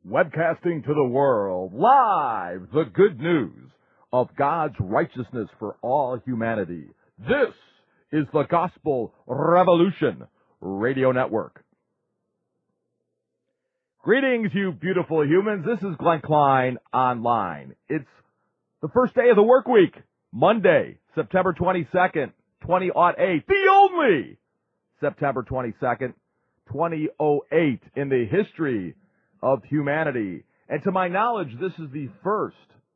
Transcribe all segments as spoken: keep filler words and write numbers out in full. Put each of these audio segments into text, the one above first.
Webcasting to the world, live, the good news of God's righteousness for all humanity. This is the Gospel Revolution Radio Network. Greetings, you beautiful humans. This is Glenn Klein Online. It's the first day of the work week, Monday, September twenty-second, twenty oh eight, the only September twenty-second, twenty oh eight in the history of humanity. And to my knowledge, this is the first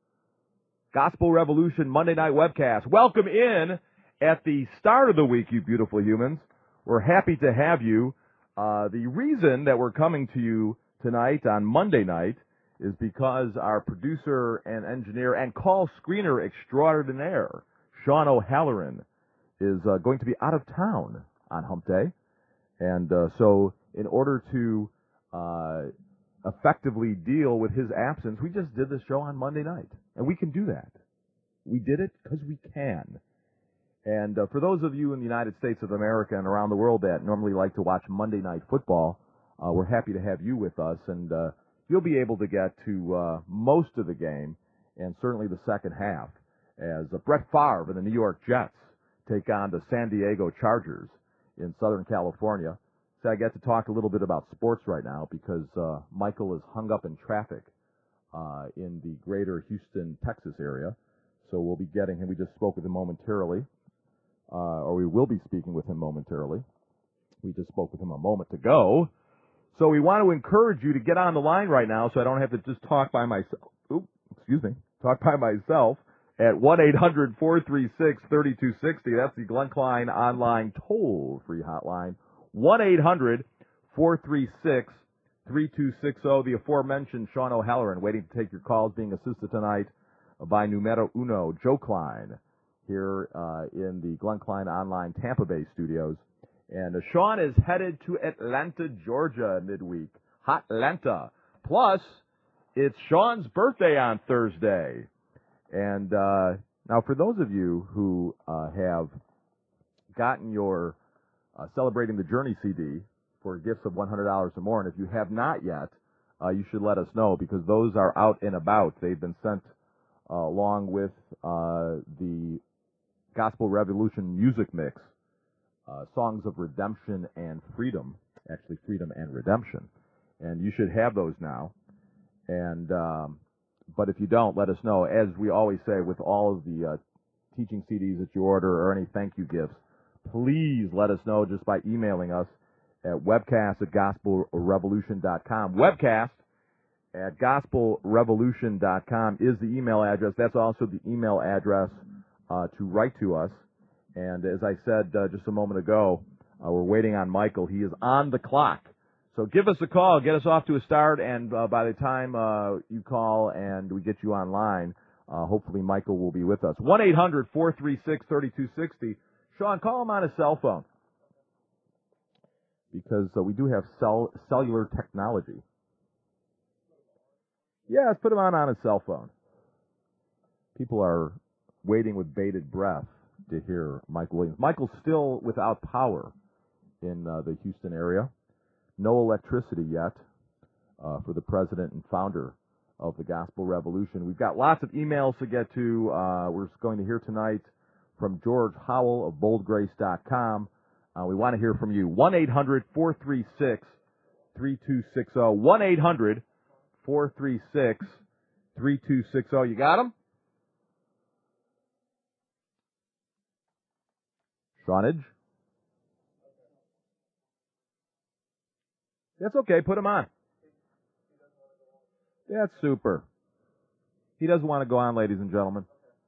Gospel Revolution Monday night webcast. Welcome in at the start of the week, you beautiful humans. We're happy to have you. Uh, the reason that we're coming to you tonight on Monday night is because our producer and engineer and call screener extraordinaire, Sean O'Halloran, is uh, going to be out of town on Hump Day. And uh, so in order to uh, effectively deal with his absence, we just did this show on Monday night. And we can do that. We did it because we can. And uh, for those of you in the United States of America and around the world that normally like to watch Monday Night Football, uh, we're happy to have you with us. And uh, you'll be able to get to uh, most of the game and certainly the second half as uh, Brett Favre and the New York Jets take on the San Diego Chargers in Southern California. So I get to talk a little bit about sports right now because uh, Michael is hung up in traffic uh, in the greater Houston, Texas area. So we'll be getting him. We just spoke with him momentarily, uh, or we will be speaking with him momentarily. We just spoke with him a moment ago. So we want to encourage you to get on the line right now so I don't have to just talk by myself. Oops, excuse me. Talk by myself at one eight hundred four three six three two six zero. That's the Glenn Klein Online toll-free hotline. one eight hundred four three six three two six zero. The aforementioned Sean O'Halloran waiting to take your calls, being assisted tonight by numero uno, Joe Klein, here uh, in the Glenn Klein Online Tampa Bay studios. And uh, Sean is headed to Atlanta, Georgia midweek. Hot Atlanta. Plus, it's Sean's birthday on Thursday. And uh, now for those of you who uh, have gotten your Uh, celebrating the Journey C D for gifts of one hundred dollars or more. And if you have not yet, uh, you should let us know because those are out and about. They've been sent uh, along with uh, the Gospel Revolution music mix, uh, Songs of Redemption and Freedom, actually Freedom and Redemption. And you should have those now. And um, but if you don't, let us know. As we always say with all of the uh, teaching C Ds that you order or any thank you gifts, please let us know just by emailing us at webcast at gospel revolution dot com. Webcast at gospel revolution dot com is the email address. That's also the email address uh, to write to us. And as I said uh, just a moment ago, uh, we're waiting on Michael. He is on the clock. So give us a call, get us off to a start, and uh, by the time uh, you call and we get you online, uh, hopefully Michael will be with us. one eight hundred four three six three two six zero. Sean, call him on his cell phone because uh, we do have cell, cellular technology. Yeah, let's put him on on his cell phone. People are waiting with bated breath to hear Mike Williams. Michael's still without power in uh, the Houston area. No electricity yet uh, for the president and founder of the Gospel Revolution. We've got lots of emails to get to. Uh, we're going to hear tonight from George Howell of bold grace dot com. Uh, we want to hear from you. one eight hundred four three six three two six zero. one eight hundred four three six three two six zero. You got him? Shawnage? That's okay. Put him on. That's super. He doesn't want to go on, ladies and gentlemen.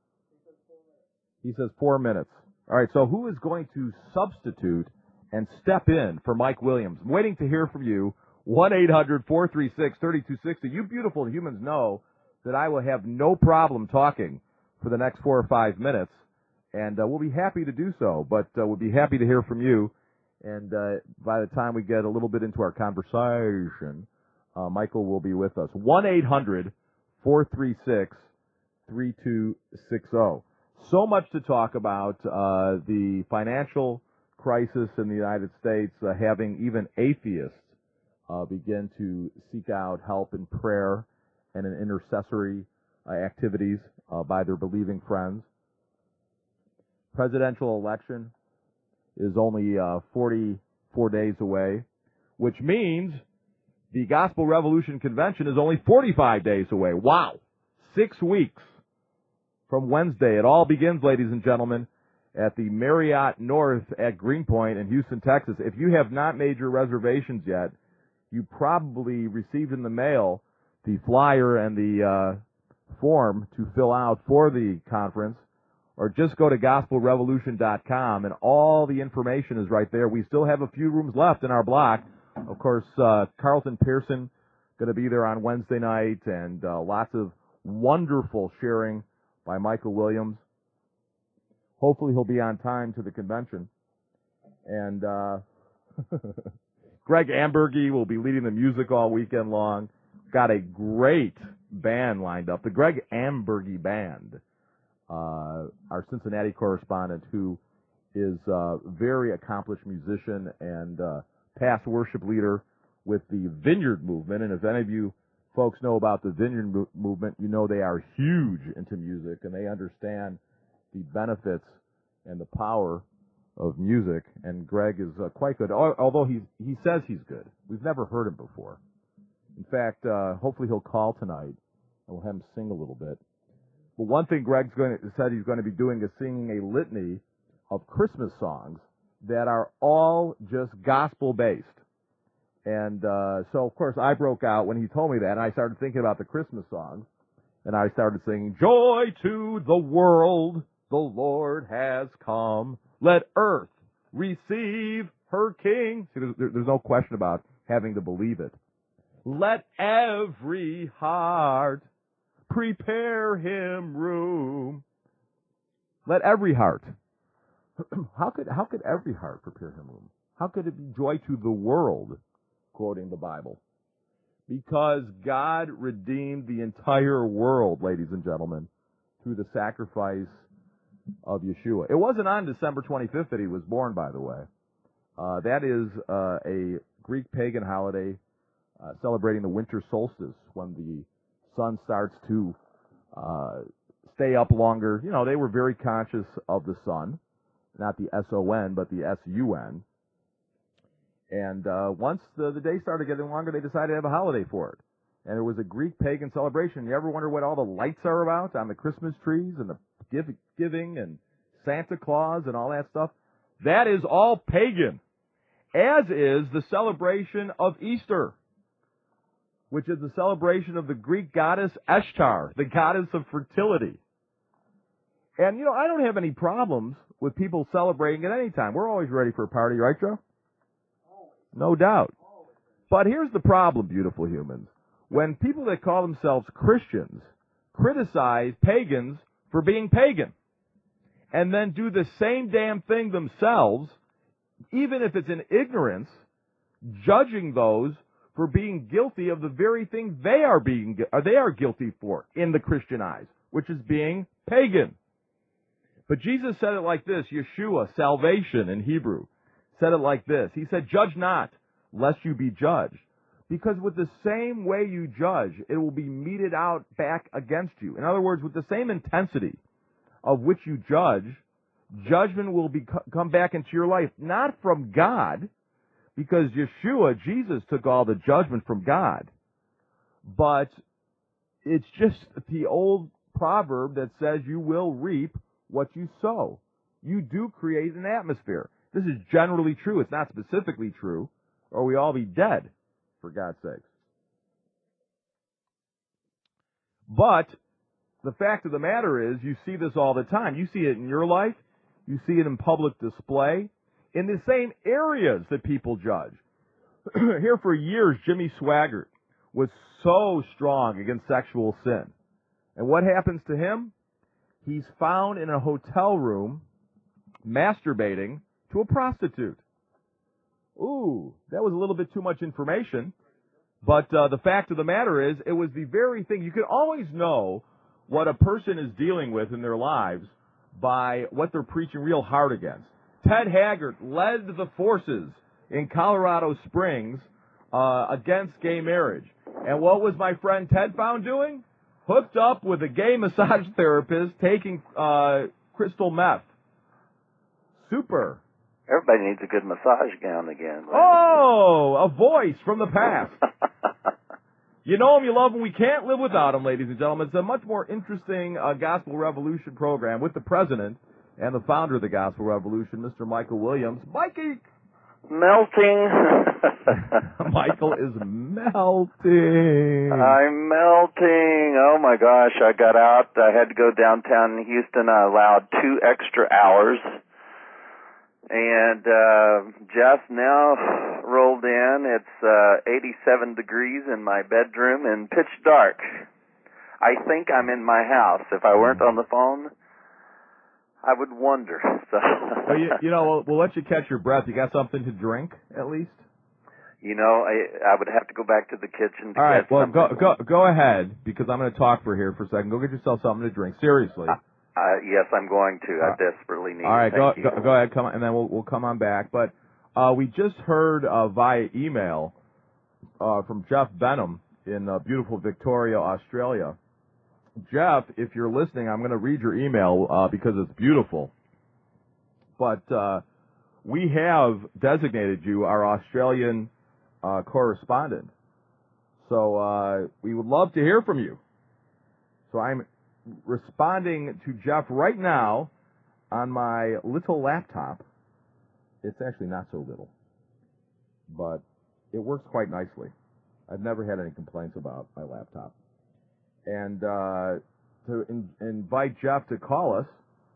He says four minutes. All right, so who is going to substitute and step in for Mike Williams? I'm waiting to hear from you. one eight hundred four three six three two six zero. You beautiful humans know that I will have no problem talking for the next four or five minutes, and uh, we'll be happy to do so, but uh, we'll be happy to hear from you. And uh, by the time we get a little bit into our conversation, uh, Michael will be with us. one eight hundred four three six three two six zero. So much to talk about, uh, the financial crisis in the United States, uh, having even atheists uh, begin to seek out help in prayer and in intercessory uh, activities uh, by their believing friends. Presidential election is only uh, forty-four days away, which means the Gospel Revolution Convention is only forty-five days away. Wow! Six weeks from Wednesday. It all begins, ladies and gentlemen, at the Marriott North at Greenpoint in Houston, Texas. If you have not made your reservations yet, you probably received in the mail the flyer and the uh, form to fill out for the conference, or just go to gospel revolution dot com, and all the information is right there. We still have a few rooms left in our block. Of course, uh, Carlton Pearson going to be there on Wednesday night, and uh, lots of wonderful sharing by Michael Williams. Hopefully he'll be on time to the convention. And uh, Greg Ambergy will be leading the music all weekend long. Got a great band lined up, the Greg Ambergy Band, uh, our Cincinnati correspondent, who is a very accomplished musician and uh, past worship leader with the Vineyard Movement. And if any of you folks know about the Vineyard mo- Movement, you know they are huge into music, and they understand the benefits and the power of music. And Greg is uh, quite good, although he's, he says he's good. We've never heard him before. In fact, uh, hopefully he'll call tonight, and we'll have him sing a little bit. But one thing Greg's going to, said he's going to be doing is singing a litany of Christmas songs that are all just gospel-based. And uh, so, of course, I broke out when he told me that, and I started thinking about the Christmas songs, and I started singing, "Joy to the world, the Lord has come. Let earth receive her King." See, there's, there's no question about having to believe it. "Let every heart prepare him room." Let every heart. How could how could every heart prepare him room? How could it be joy to the world, quoting the Bible? Because God redeemed the entire world, ladies and gentlemen, through the sacrifice of Yeshua. It wasn't on December twenty-fifth that he was born, by the way. Uh, that is uh, a Greek pagan holiday uh, celebrating the winter solstice, when the sun starts to uh, stay up longer. You know, they were very conscious of the sun. Not the S O N, but the S U N. And uh, once the, the day started getting longer, they decided to have a holiday for it. And it was a Greek pagan celebration. You ever wonder what all the lights are about on the Christmas trees and the give, giving and Santa Claus and all that stuff? That is all pagan, as is the celebration of Easter, which is the celebration of the Greek goddess Ishtar, the goddess of fertility. And, you know, I don't have any problems with people celebrating at any time. We're always ready for a party, right, Joe? No doubt. But here's the problem, beautiful humans. When people that call themselves Christians criticize pagans for being pagan, and then do the same damn thing themselves, even if it's in ignorance, judging those for being guilty of the very thing they are being or they are guilty for in the Christian eyes, which is being pagan. But Jesus said it like this, Yeshua, salvation in Hebrew, said it like this. He said, "Judge not, lest you be judged." Because with the same way you judge, it will be meted out back against you. In other words, with the same intensity of which you judge, judgment will be, come back into your life, not from God, because Yeshua, Jesus, took all the judgment from God. But it's just the old proverb that says you will reap what you sow. You do create an atmosphere. This is generally true. It's not specifically true, or we all be dead, for God's sakes. But the fact of the matter is, you see this all the time. You see it in your life. You see it in public display, in the same areas that people judge. Here for years, Jimmy Swaggart was so strong against sexual sin. And what happens to him? He's found in a hotel room masturbating to a prostitute. Ooh, that was a little bit too much information. But uh, the fact of the matter is, it was the very thing. You can always know what a person is dealing with in their lives by what they're preaching real hard against. Ted Haggard led the forces in Colorado Springs uh, against gay marriage. And what was my friend Ted found doing? Hooked up with a gay massage therapist taking uh, crystal meth. Super. Everybody needs a good massage now and again. Right? Oh, a voice from the past. You know him, you love him. We can't live without him, ladies and gentlemen. It's a much more interesting uh, Gospel Revolution program with the president and the founder of the Gospel Revolution, Mister Michael Williams. Mikey! Melting. Michael is melting. I'm melting. Oh, my gosh. I got out. I had to go downtown in Houston. I allowed two extra hours. And uh, just now rolled in. It's uh, eighty-seven degrees in my bedroom and pitch dark. I think I'm in my house. If I weren't on the phone, I would wonder. So. Well, you, you know, we'll, we'll let you catch your breath. You got something to drink, at least? You know, I, I would have to go back to the kitchen to All right, get well, something. go, go, go ahead, because I'm going to talk for here for a second. Go get yourself something to drink. Seriously. Uh, Uh, yes, I'm going to. I desperately need it. All right, go, Thank go, you. go ahead, come on, and then we'll we'll come on back. But uh, we just heard uh, via email uh, from Jeff Benham in uh, beautiful Victoria, Australia. Jeff, if you're listening, I'm going to read your email uh, because it's beautiful. But uh, we have designated you our Australian uh, correspondent. So uh, we would love to hear from you. So I'm responding to Jeff right now on my little laptop. It's actually not so little, but it works quite nicely. I've never had any complaints about my laptop. And uh, to in, invite Jeff to call us,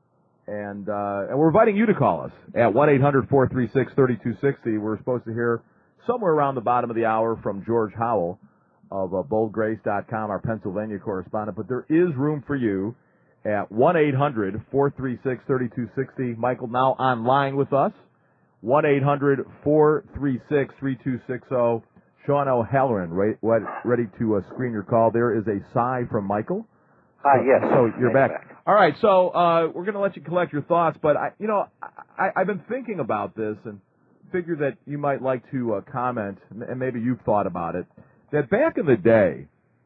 and uh, and we're inviting you to call us at one eight hundred four three six three two six zero. We're supposed to hear somewhere around the bottom of the hour from George Howell of uh, bold grace dot com, our Pennsylvania correspondent, but there is room for you at one eight hundred four three six three two six zero. Michael now online with us, one eight hundred four three six three two six zero. Sean O'Halloran, right, ready to uh, screen your call. There is a sigh from Michael. Hi, so, yes. So you're back. back. All right, so uh, we're going to let you collect your thoughts, but, I, you know, I, I've been thinking about this and figured that you might like to uh, comment, and maybe you've thought about it, that back in the day,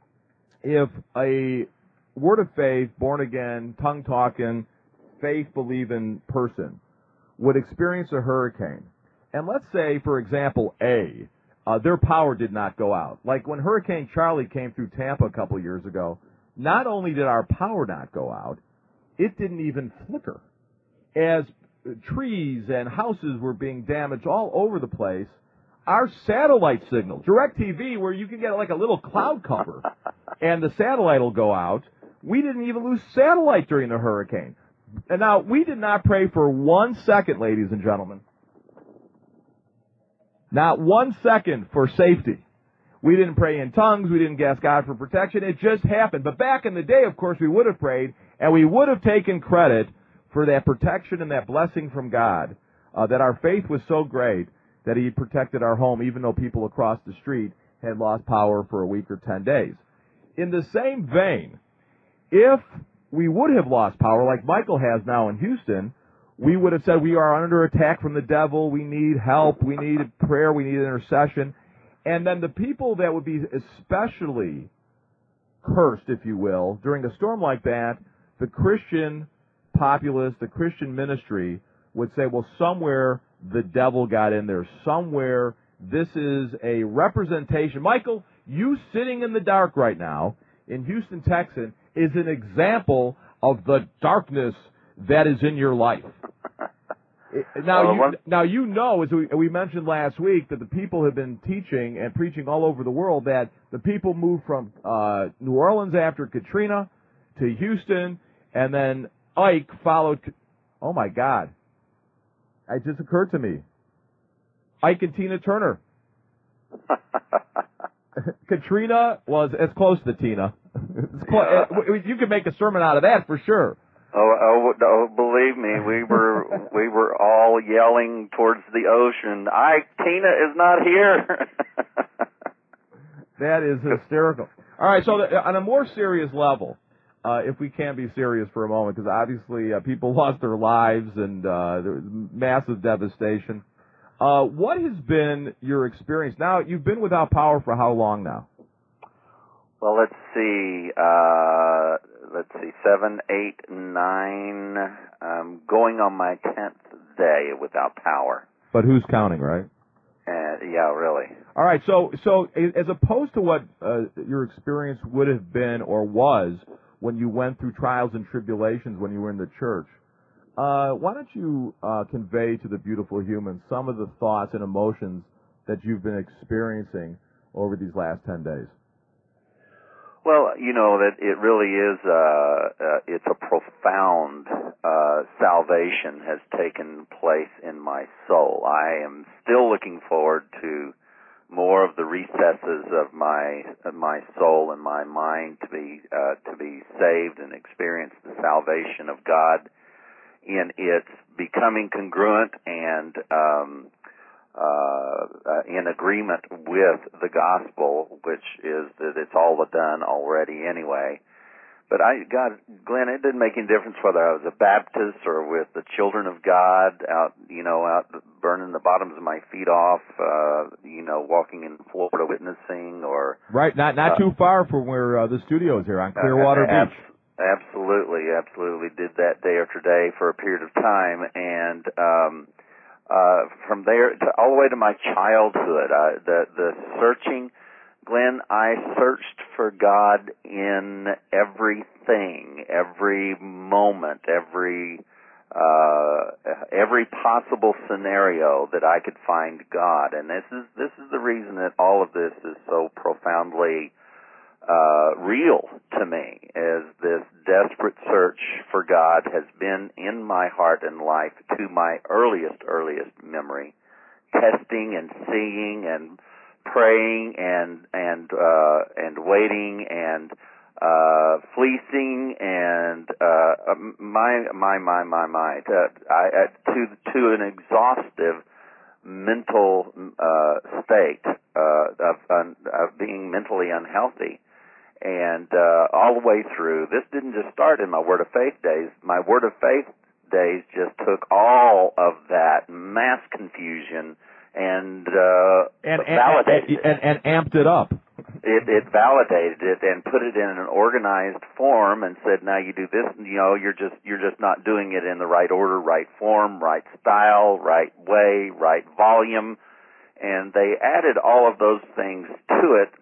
if a word of faith, born-again, tongue-talking, faith-believing person would experience a hurricane, and let's say, for example, A, uh, their power did not go out. Like when Hurricane Charlie came through Tampa a couple years ago, not only did our power not go out, it didn't even flicker. As trees and houses were being damaged all over the place, our satellite signal, DirecTV, where you can get like a little cloud cover, and the satellite will go out, we didn't even lose satellite during the hurricane. And now, we did not pray for one second, ladies and gentlemen. Not one second for safety. We didn't pray in tongues. We didn't ask God for protection. It just happened. But back in the day, of course, we would have prayed, and we would have taken credit for that protection and that blessing from God, uh, that our faith was so great that He protected our home, even though people across the street had lost power for a week or ten days. In the same vein, if we would have lost power, like Michael has now in Houston, we would have said, we are under attack from the devil, we need help, we need prayer, we need intercession. And then the people that would be especially cursed, if you will, during a storm like that, the Christian populace, the Christian ministry would say, well, somewhere the devil got in there. Somewhere this is a representation. Michael, you sitting in the dark right now in Houston, Texas, is an example of the darkness that is in your life. Now, you, now you know, as we, we mentioned last week, that the people have been teaching and preaching all over the world that the people moved from uh, New Orleans after Katrina to Houston, and then Ike followed. Oh, my God. It just occurred to me. Ike and Tina Turner. Katrina was as close to Tina. It's close, yeah. You could make a sermon out of that for sure. Oh, oh, oh, believe me, we were we were all yelling towards the ocean, Ike, Tina is not here. That is hysterical. All right, so the, on a more serious level, uh, if we can be serious for a moment, because obviously uh, people lost their lives and uh, there was massive devastation. Uh, what has been your experience? Now, you've been without power for how long now? Well, let's see. Uh, let's see. Seven, eight, nine. I'm going on my tenth day without power. But who's counting, right? Uh, yeah, really. All right. So, so as opposed to what uh, your experience would have been or was when you went through trials and tribulations when you were in the church, uh, why don't you uh, convey to the beautiful humans some of the thoughts and emotions that you've been experiencing over these last ten days? Well, you know that it really is. Uh, uh, it's a profound uh, salvation has taken place in my soul. I am still looking forward to more of the recesses of my of my soul and my mind to be uh, to be saved and experience the salvation of God in its becoming congruent and um, Uh, uh, in agreement with the gospel, which is that it's all done already anyway. But I, God, Glenn, it didn't make any difference whether I was a Baptist or with the Children of God out, you know, out burning the bottoms of my feet off, uh, you know, walking in Florida witnessing or... Right, not not uh, too far from where uh, the studio is here on Clearwater uh, Beach. Absolutely, absolutely. Did that day after day for a period of time, and... um Uh, from there to all the way to my childhood, uh, the the searching, Glenn, I searched for God in everything, every moment, every uh, every possible scenario that I could find God, and this is this is the reason that all of this is so profoundly uh, real to me, as this desperate search for God has been in my heart and life to my earliest, earliest memory, testing and seeing and praying and, and, uh, and waiting and, uh, fleecing and, uh, my, my, my, my, my, to, I, to, to an exhaustive mental, uh, state, uh, of, of being mentally unhealthy. And uh, all the way through, this didn't just start in my Word of Faith days. My Word of Faith days just took all of that mass confusion and uh, and, validated and, and, and, and amped it up. It, it validated it and put it in an organized form and said, now you do this, you know, you're just you're just not doing it in the right order, right form, right style, right way, right volume. And they added all of those things to it.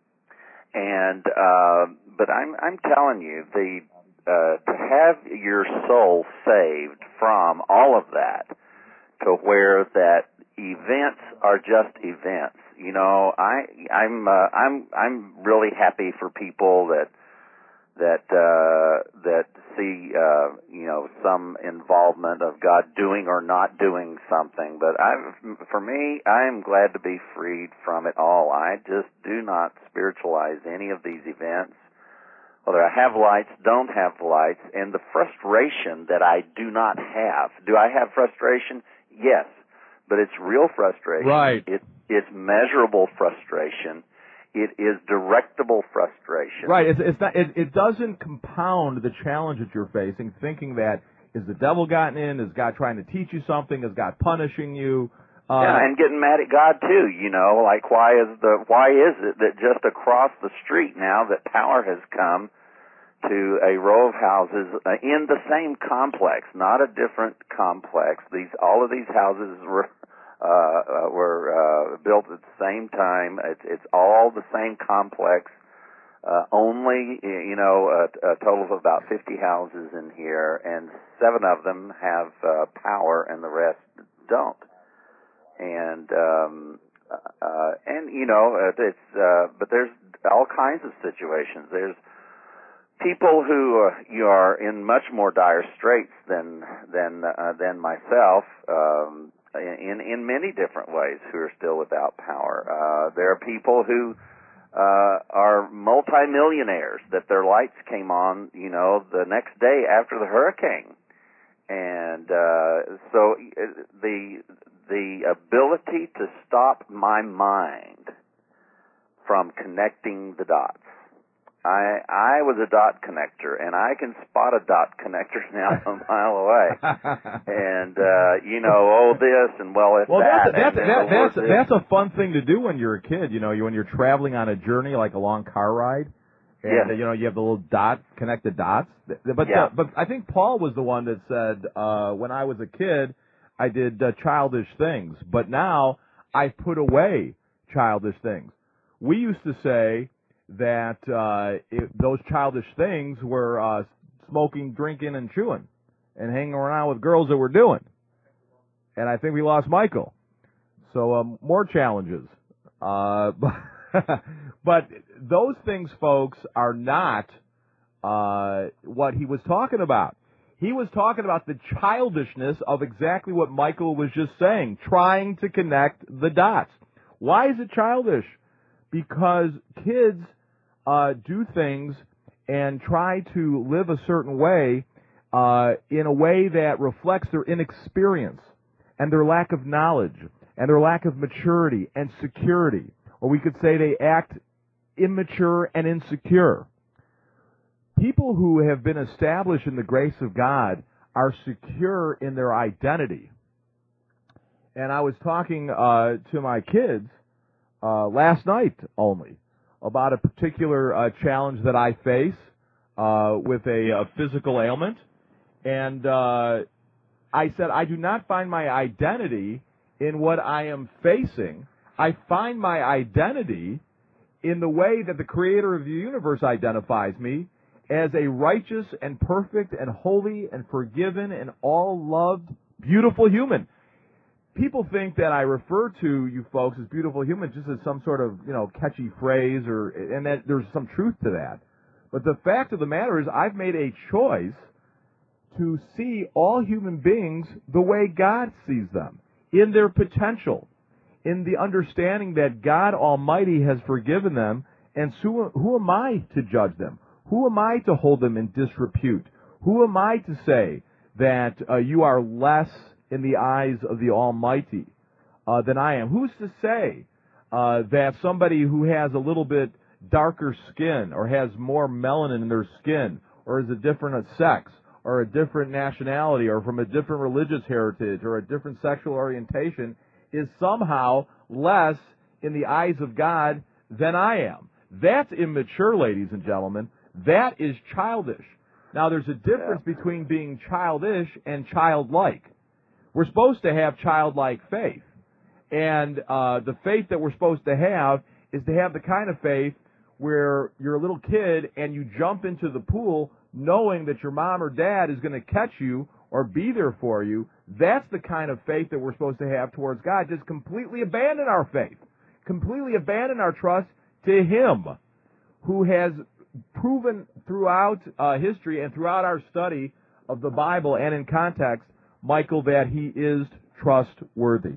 And uh, but I'm I'm telling you, the uh, to have your soul saved from all of that, to where that events are just events. You know, I I'm uh, I'm I'm really happy for people that that uh, that see uh, you know some involvement of God doing or not doing something. But I, for me, I am glad to be freed from it all. I just do not spiritualize any of these events, whether I have lights, don't have lights, and the frustration that I do not have. Do I have frustration? Yes, but it's real frustration. Right. It, it's measurable frustration. It is directable frustration. Right. It's, it's not. It, it doesn't compound the challenge that you're facing, thinking that is the devil gotten in? Is God trying to teach you something? Is God punishing you? Uh, yeah, and getting mad at God too. You know, like why is the why is it that just across the street now that power has come to a row of houses uh, in the same complex, not a different complex. These all of these houses were. Uh, uh, were uh, built at the same time. It's, it's all the same complex. Uh, only, you know, a, a total of about fifty houses in here, and seven of them have uh, power, and the rest don't. And um, uh, and you know, it's uh, but there's all kinds of situations. There's people who uh, you are in much more dire straits than than uh, than myself. Um, In, in many different ways who are still without power. Uh, there are people who uh, are multimillionaires that their lights came on, you know, the next day after the hurricane. And uh, so the the ability to stop my mind from connecting the dots I I was a dot connector, and I can spot a dot connector now a mile away. And uh, you know, oh this and well it's well, that. that's and that's that, that's this. that's a fun thing to do when you're a kid. You know, you when you're traveling on a journey like a long car ride, and Yes. uh, you know you have the little dot connect the dots. But Yeah. uh, but I think Paul was the one that said uh, when I was a kid I did uh, childish things, but now I put away childish things. We used to say that uh, it, those childish things were uh, smoking, drinking, and chewing, and hanging around with girls that were doing. And I think we lost Michael. So um, more challenges. Uh, but, but those things, folks, are not uh, what he was talking about. He was talking about the childishness of exactly what Michael was just saying, trying to connect the dots. Why is it childish? Because kids uh, do things and try to live a certain way uh, in a way that reflects their inexperience and their lack of knowledge and their lack of maturity and security. Or we could say they act immature and insecure. People who have been established in the grace of God are secure in their identity. And I was talking uh, to my kids uh, last night only about a particular uh, challenge that I face uh, with a, a physical ailment. And uh, I said, I do not find my identity in what I am facing. I find my identity in the way that the Creator of the universe identifies me as a righteous and perfect and holy and forgiven and all-loved, beautiful human. People think that I refer to you folks as beautiful humans just as some sort of, you know, catchy phrase, or and that there's some truth to that. But the fact of the matter is I've made a choice to see all human beings the way God sees them, in their potential, in the understanding that God Almighty has forgiven them, and so who am I to judge them? Who am I to hold them in disrepute? Who am I to say that uh, you are less in the eyes of the Almighty uh, than I am? Who's to say uh, that somebody who has a little bit darker skin or has more melanin in their skin or is a different sex or a different nationality or from a different religious heritage or a different sexual orientation is somehow less in the eyes of God than I am? That's immature, ladies and gentlemen. That is childish. Now, there's a difference Yeah. between being childish and childlike. We're supposed to have childlike faith. And uh, the faith that we're supposed to have is to have the kind of faith where you're a little kid and you jump into the pool knowing that your mom or dad is going to catch you or be there for you. That's the kind of faith that we're supposed to have towards God. Just completely abandon our faith. Completely abandon our trust to Him, who has proven throughout uh, history and throughout our study of the Bible and in context, Michael, that He is trustworthy.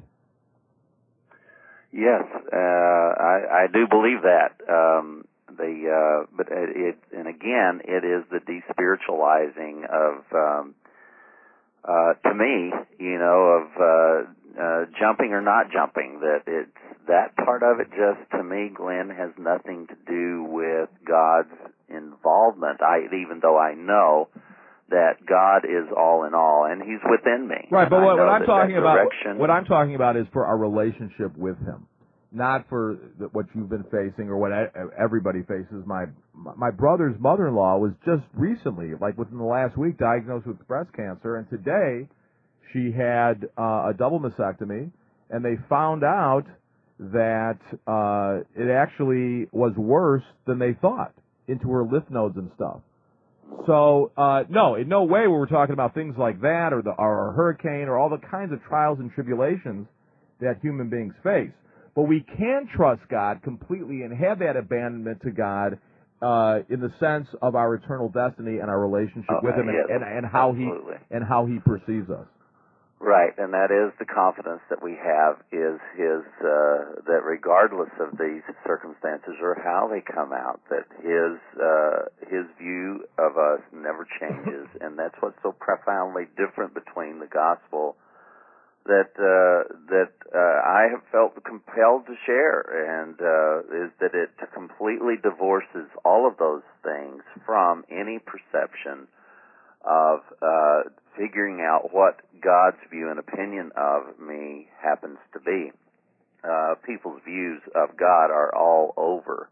Yes, uh, I, I do believe that. Um, the uh, but it, it and again, it is the despiritualizing of um, uh, to me, you know, of uh, uh, jumping or not jumping. That it's that part of it. Just to me, Glenn, has nothing to do with God's involvement. I even though I know that God is all in all, and He's within me. Right, but what, what I'm that talking that about, direction, what I'm talking about is for our relationship with Him, not for the, what you've been facing or what everybody faces. My my brother's mother-in-law was just recently, like within the last week, diagnosed with breast cancer, and today she had uh, a double mastectomy, and they found out that uh, it actually was worse than they thought into her lymph nodes and stuff. So, uh, no, in no way were we talking about things like that or the or a hurricane or all the kinds of trials and tribulations that human beings face. But we can trust God completely and have that abandonment to God uh, in the sense of our eternal destiny and our relationship oh, with Him and, yes, and, and how absolutely. He and how He perceives us. Right, and that is the confidence that we have is His, uh, that regardless of these circumstances or how they come out, that His, uh, His view of us never changes, and that's what's so profoundly different between the gospel that uh, that uh, I have felt compelled to share, and uh, is that it completely divorces all of those things from any perception of uh, figuring out what God's view and opinion of me happens to be. Uh, people's views of God are all over.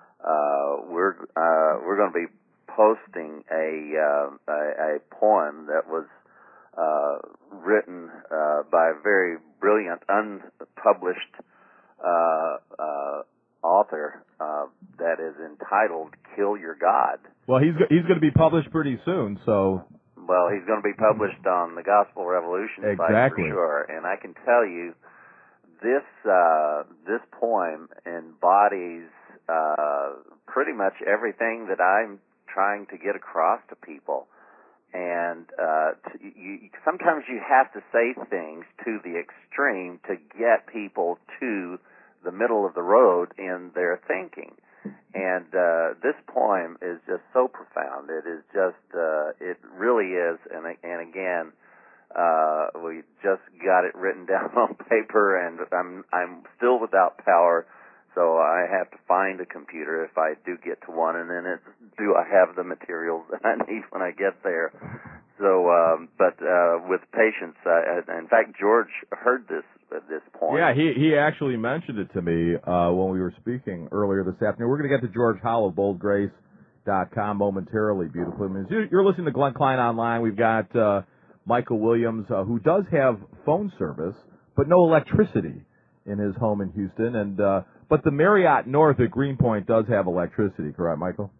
Uh, we're uh, we're going to be posting a, uh, a a poem that was uh, written uh, by a very brilliant, unpublished uh, uh, author uh, that is entitled "Kill Your God." Well, he's he's going to be published pretty soon, so. Well, he's going to be published on the Gospel Revolution site Exactly. for sure, and I can tell you, this uh, this poem embodies uh, pretty much everything that I'm trying to get across to people. And uh, to, you, sometimes you have to say things to the extreme to get people to the middle of the road in their thinking. And uh, this poem is just so profound. It is just, uh, it really is. And, and again, uh, we just got it written down on paper, and I'm I'm still without power, so I have to find a computer if I do get to one, and then it's, do I have the materials that I need when I get there? So, um, but uh, with patience, uh, in fact, George heard this uh, this poem. Yeah, he he actually mentioned it to me uh, when we were speaking earlier this afternoon. We're going to get to George Howell of bold grace dot com momentarily, beautiful. You're listening to Glenn Klein Online. We've got uh, Michael Williams, uh, who does have phone service, but no electricity in his home in Houston. And uh, but the Marriott North at Greenpoint does have electricity, correct, Michael?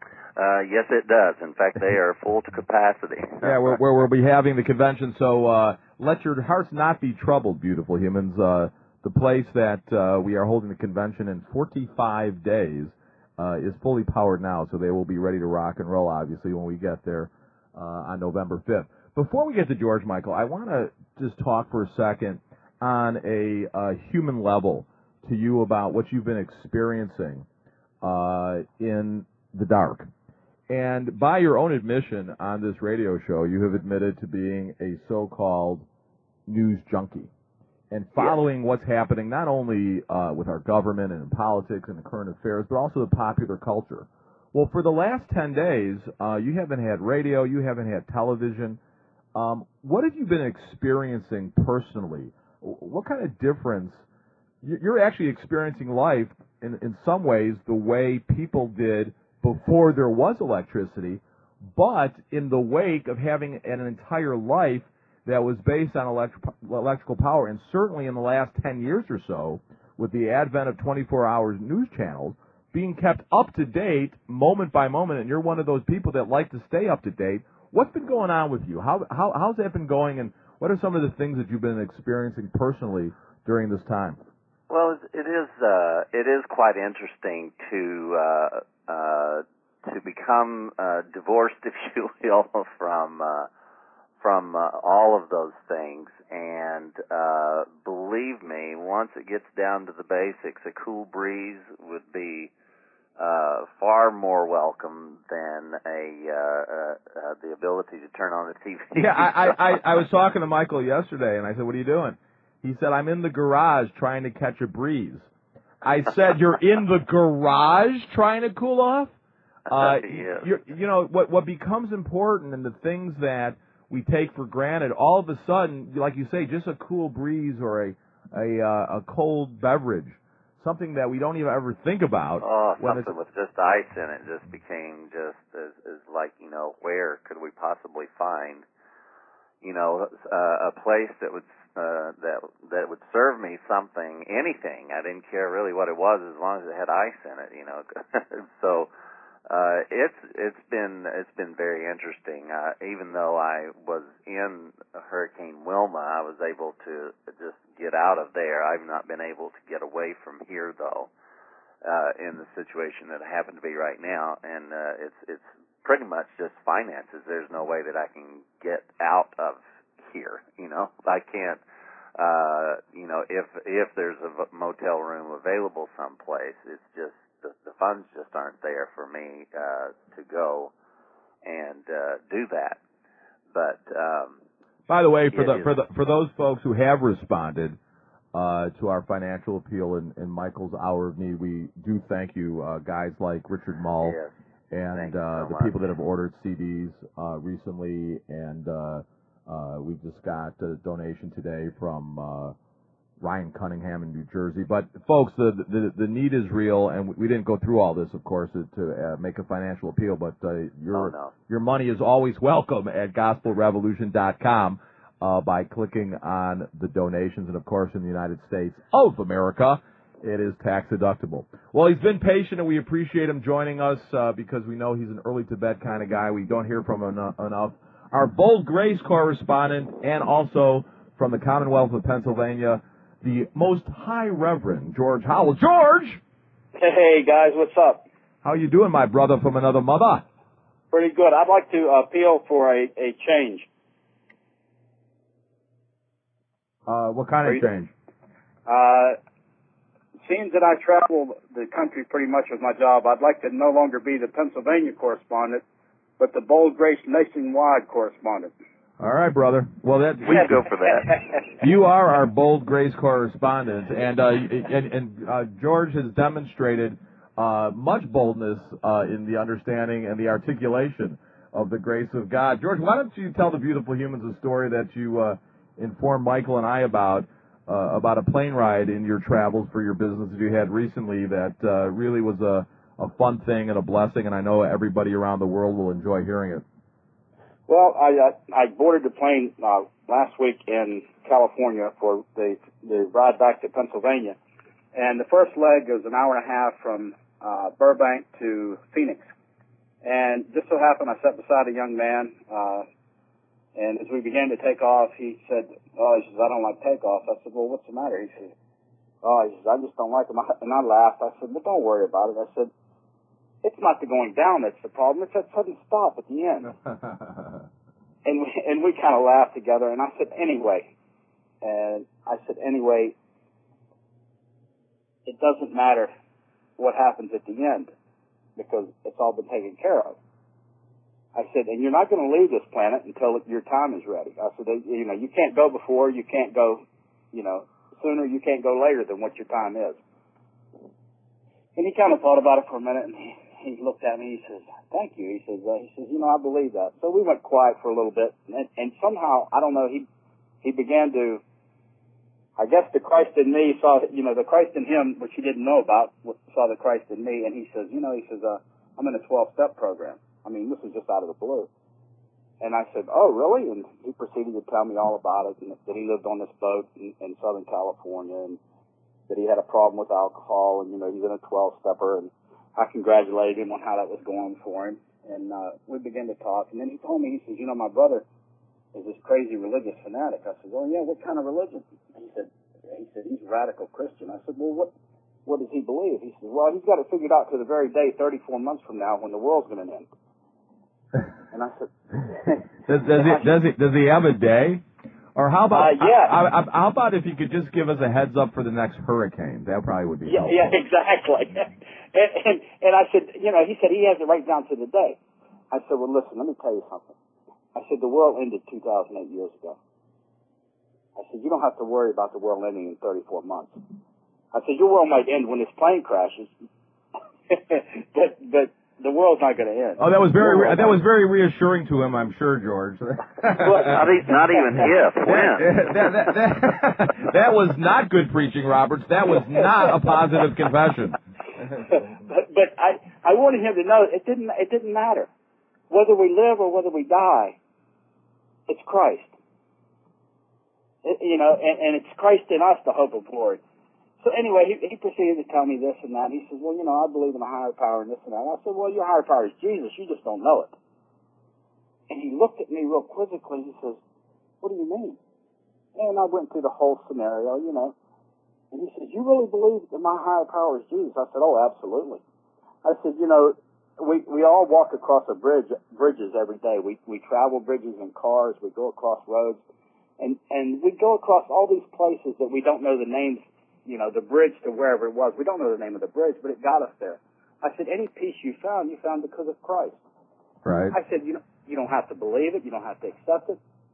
Uh, yes, it does. In fact, they are full to capacity. Yeah, where, where we'll be having the convention. So uh, let your hearts not be troubled, beautiful humans. Uh, the place that uh, we are holding the convention in forty-five days uh, is fully powered now, so they will be ready to rock and roll, obviously, when we get there uh, on November fifth. Before we get to George, Michael, I want to just talk for a second on a, a human level to you about what you've been experiencing uh, in the dark. And by your own admission on this radio show, you have admitted to being a so-called news junkie and following yes. what's happening not only uh, with our government and in politics and in current affairs, but also the popular culture. Well, for the last ten days, uh, you haven't had radio, you haven't had television. Um, what have you been experiencing personally? What kind of difference? You're actually experiencing life in, in some ways the way people did before there was electricity, but in the wake of having an entire life that was based on electric, electrical power, and certainly in the last ten years or so, with the advent of twenty-four hour news channels, being kept up to date moment by moment, and you're one of those people that like to stay up to date. What's been going on with you? How, how how's that been going, and what are some of the things that you've been experiencing personally during this time? Well, it is uh, it is quite interesting to uh, uh, to become uh, divorced, if you will, from uh, from uh, all of those things. And uh, believe me, once it gets down to the basics, a cool breeze would be uh, far more welcome than a uh, uh, uh, the ability to turn on the T V. Yeah, I, I, I was talking to Michael yesterday, and I said, "What are you doing?" He said, "I'm in the garage trying to catch a breeze." I said, "You're in the garage trying to cool off?" Uh, yes. you're, you know, what what becomes important and the things that we take for granted, all of a sudden, like you say, just a cool breeze or a a, uh, a cold beverage, something that we don't even ever think about. Oh, something with just ice in it just became just as, as like, you know, where could we possibly find, you know, uh, a place that would Uh, that that would serve me something, anything. I didn't care really what it was as long as it had ice in it, you know. so uh, it's it's been it's been very interesting. Uh, even though I was in Hurricane Wilma, I was able to just get out of there. I've not been able to get away from here though, uh, in the situation that I happen to be right now, and uh, it's it's pretty much just finances. There's no way that I can get out of here, you know. I can't, uh, you know, if if there's a motel room available someplace, it's just the, the funds just aren't there for me uh, to go and uh, do that. But um, By the way, for Yeah, the for the for those folks who have responded uh, to our financial appeal in, in Michael's hour of need, we do thank you, uh, guys like Richard Mull yes. and Thank you uh, so the much. people that have ordered C Ds uh, recently, and uh, uh, we just got a donation today from uh, Ryan Cunningham in New Jersey. But folks, the the, the need is real, and we didn't go through all this, of course, to, to uh, make a financial appeal. But uh, your Oh, no. your money is always welcome at gospel revolution dot com uh, by clicking on the donations, and of course, in the United States of America, it is tax deductible. Well, he's been patient, and we appreciate him joining us uh, because we know he's an early to bed kind of guy. We don't hear from him enough. enough. Our Bold Grace correspondent, and also from the Commonwealth of Pennsylvania, the most high reverend George Howell. George! Hey, guys, what's up? How you doing, my brother from another mother? Pretty good. I'd like to appeal for a, a change. Uh, what kind Are of you- change? Uh, seems that I travel the country pretty much with my job. I'd like to no longer be the Pennsylvania correspondent, but the Bold Grace nationwide correspondent. All right, brother. Well, that We can go for that. you are our Bold Grace correspondent, and uh, and, and uh, George has demonstrated uh, much boldness uh, in the understanding and the articulation of the grace of God. George, why don't you tell the beautiful humans a story that you uh, informed Michael and I about uh, about a plane ride in your travels for your business that you had recently that uh, really was a, a fun thing and a blessing, and I know everybody around the world will enjoy hearing it. Well, I uh, I boarded the plane uh, last week in California for the the ride back to Pennsylvania, and the first leg was an hour and a half from uh, Burbank to Phoenix, and just so happened I sat beside a young man, uh, and as we began to take off, he said, "Oh, he says I don't like takeoff." I said, "Well, what's the matter?" He says, "Oh, he says I just don't like them," and I laughed. I said, "Well, don't worry about it." I said, "It's not the going down that's the problem. It's that sudden stop at the end." and we, and we kind of laughed together. And I said, "Anyway," and I said, "Anyway, it doesn't matter what happens at the end because it's all been taken care of." I said, "And you're not going to leave this planet until your time is ready." I said, "You know, you can't go before, you can't go, you know, sooner, you can't go later than what your time is." And he kind of thought about it for a minute, and he, he looked at me. He says, "Thank you." He says, uh, "He says, you know, I believe that." So we went quiet for a little bit, and, and somehow I don't know. He he began to, I guess, the Christ in me saw, you know, the Christ in him, which he didn't know about, saw the Christ in me, and he says, "You know," he says, uh, "I'm in a twelve-step program." I mean, this was just out of the blue. And I said, "Oh, really?" And he proceeded to tell me all about it, and that he lived on this boat in, in Southern California, and that he had a problem with alcohol, and, you know, he's in a twelve-stepper, and I congratulated him on how that was going for him. And uh, we began to talk, and then he told me, he says, "You know, my brother is this crazy religious fanatic." I said, "Well, yeah, what kind of religion?" And he said, he said, "He's a radical Christian." I said, "Well, what what does he believe?" He said, "Well, he's got it figured out to the very day, thirty-four months from now, when the world's going to end." And I said, does, does, he, does, he, does he have a day? Or how about, Uh, yeah. I, I, I, how about if you could just give us a heads up for the next hurricane? That probably would be Yeah, helpful. yeah, exactly. and, and and I said, you know, he said he has it right down to the day. I said, "Well, listen, let me tell you something." I said, "The world ended two thousand eight years ago." I said, "You don't have to worry about the world ending in thirty-four months." I said, "Your world might end when this plane crashes, but but the world's not going to end." Oh, that was very Your world that was might- very reassuring to him, I'm sure, George. Well, not, e- not even if. When? that, that, that, that was not good preaching, Roberts. That was not a positive confession. but but I I wanted him to know it didn't it didn't matter whether we live or whether we die. It's Christ, it, you know, and, and it's Christ in us, the hope of glory. So anyway, he, he proceeded to tell me this and that. He says, "Well, you know, I believe in a higher power and this and that." I said, "Well, your higher power is Jesus. You just don't know it." And he looked at me real quizzically. He says, "What do you mean?" And I went through the whole scenario, you know. And he says, "You really believe that my higher power is Jesus?" I said, "Oh, absolutely." I said, "You know, we we all walk across a bridge bridges every day. We we travel bridges in cars. We go across roads, and and we go across all these places that we don't know the names. You know, the bridge to wherever it was. We don't know the name of the bridge, but it got us there." I said, "Any peace you found, you found because of Christ." Right. I said, "You know, you don't have to believe it. You don't have to accept it."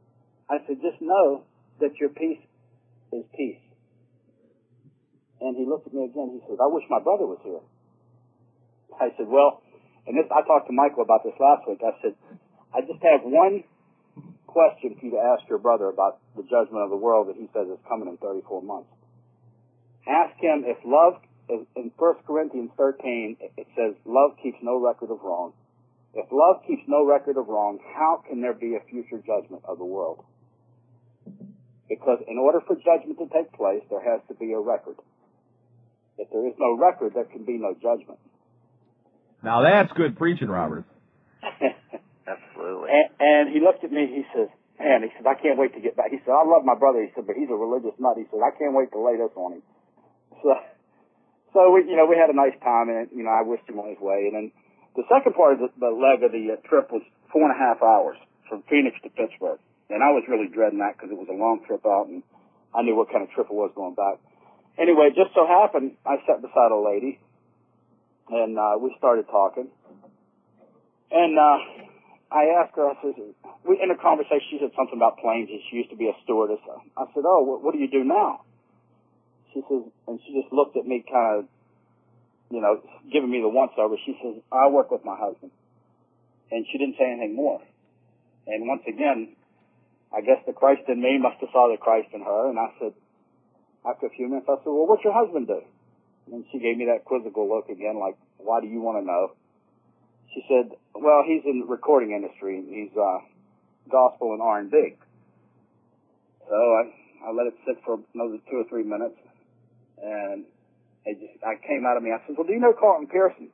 I said, just know that your peace is peace. And he looked at me again. He said, I wish my brother was here. I said, well, and this, I talked to Michael about this last week. I said, I just have one question for you to ask your brother about the judgment of the world that he says is coming in thirty-four months. Ask him if love, in First Corinthians thirteen, it says, love keeps no record of wrong. If love keeps no record of wrong, how can there be a future judgment of the world? Because in order for judgment to take place, there has to be a record. If there is no record, there can be no judgment. Now that's good preaching, Robert. Absolutely. And, and he looked at me, he says, man, he said, I can't wait to get back. He said, I love my brother. He said, but he's a religious nut. He said, I can't wait to lay this on him. So, so we, you know, we had a nice time, and, you know, I wished him on his way. And then the second part of the, the leg of the uh, trip was four and a half hours from Phoenix to Pittsburgh. And I was really dreading that because it was a long trip out, and I knew what kind of trip it was going back. Anyway, it just so happened, I sat beside a lady, and uh, we started talking. And uh, I asked her, I said, we, in a conversation, she said something about planes, and she used to be a stewardess. I said, oh, what, what do you do now? She says, and she just looked at me kind of, you know, giving me the once-over. She says, I work with my husband. And she didn't say anything more. And once again, I guess the Christ in me must have saw the Christ in her, and I said, after a few minutes, I said, well, what's your husband do? And she gave me that quizzical look again, like, why do you want to know? She said, well, he's in the recording industry. He's uh, gospel and R and B. So I, I let it sit for another two or three minutes, and it just, I came out of me. I said, well, do you know Carlton Pearson?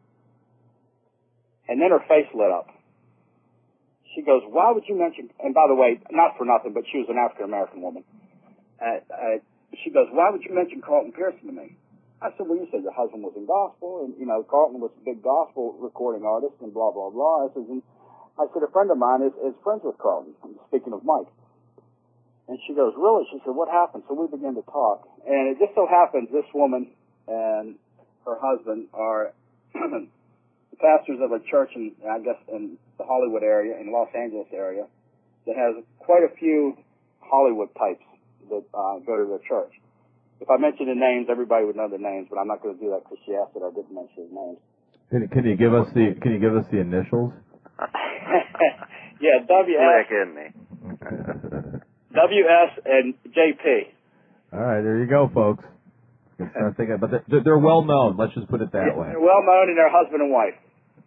And then her face lit up. She goes, why would you mention, and by the way, not for nothing, but she was an African-American woman. Uh, uh, she goes, why would you mention Carlton Pearson to me? I said, well, you said your husband was in gospel, and, you know, Carlton was a big gospel recording artist, and blah, blah, blah. I said, and I said, a friend of mine is, is friends with Carlton. I'm speaking of Mike. And she goes, really? She said, what happened? So we began to talk. And it just so happens this woman and her husband are the pastors of a church in, I guess, in the Hollywood area, in Los Angeles area, that has quite a few Hollywood types that uh, go to their church. If I mention the names, everybody would know the names, but I'm not going to do that because she asked that I didn't mention the names. Can, can you give us the Can you give us the initials? Yeah, W S, Slick, isn't he? W S and J P. All right, there you go, folks. You can start thinking, but they're, they're well known. Let's just put it that Yeah, way. they're well known, and they're husband and wife.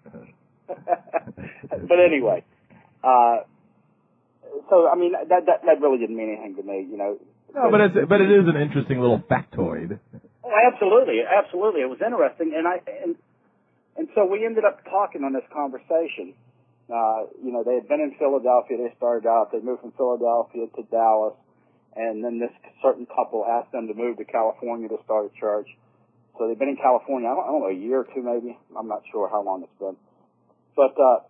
But anyway, uh, so I mean that, that that really didn't mean anything to me, you know. No, but it's but it is an interesting little factoid. Oh, absolutely, absolutely, it was interesting, and I and and so we ended up talking on this conversation. Uh, you know, they had been in Philadelphia. They started out. They moved from Philadelphia to Dallas, and then this certain couple asked them to move to California to start a church. So they've been in California, I don't, I don't know, a year or two maybe. I'm not sure how long it's been. But uh,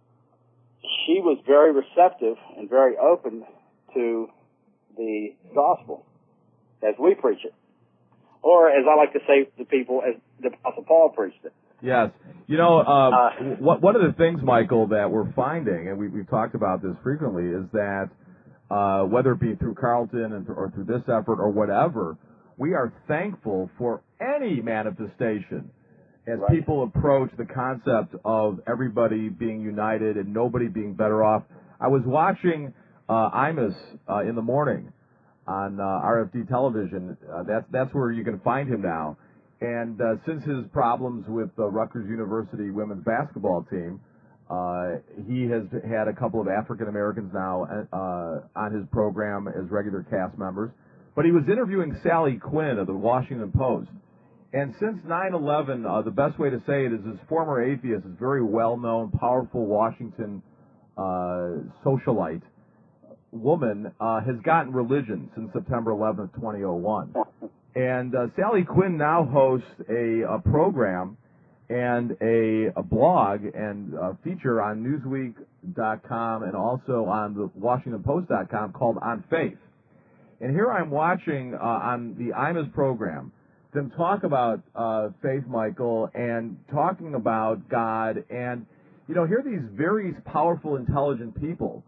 she was very receptive and very open to the gospel as we preach it. Or as I like to say to people, as the Apostle Paul preached it. Yes. You know, uh, Uh, what, one of the things, Michael, that we're finding, and we, we've talked about this frequently, is that uh, whether it be through Carlton and, or through this effort or whatever, we are thankful for any manifestation as Right. people approach the concept of everybody being united and nobody being better off. I was watching uh, Imus uh, in the morning on uh, R F D television. Uh, that's that's where you can find him now. And uh, since his problems with the Rutgers University women's basketball team, uh, he has had a couple of African Americans now uh, on his program as regular cast members. But he was interviewing Sally Quinn of the Washington Post. And since nine eleven, uh, the best way to say it is this former atheist, this very well-known, powerful Washington uh, socialite woman uh, has gotten religion since September eleventh, two thousand one. And uh, Sally Quinn now hosts a, a program and a, a blog and a feature on Newsweek dot com and also on the Washington Post dot com called On Faith. And here I'm watching uh, on the Imus program them talk about uh, faith, Michael, and talking about God. And, you know, here are these very powerful, intelligent people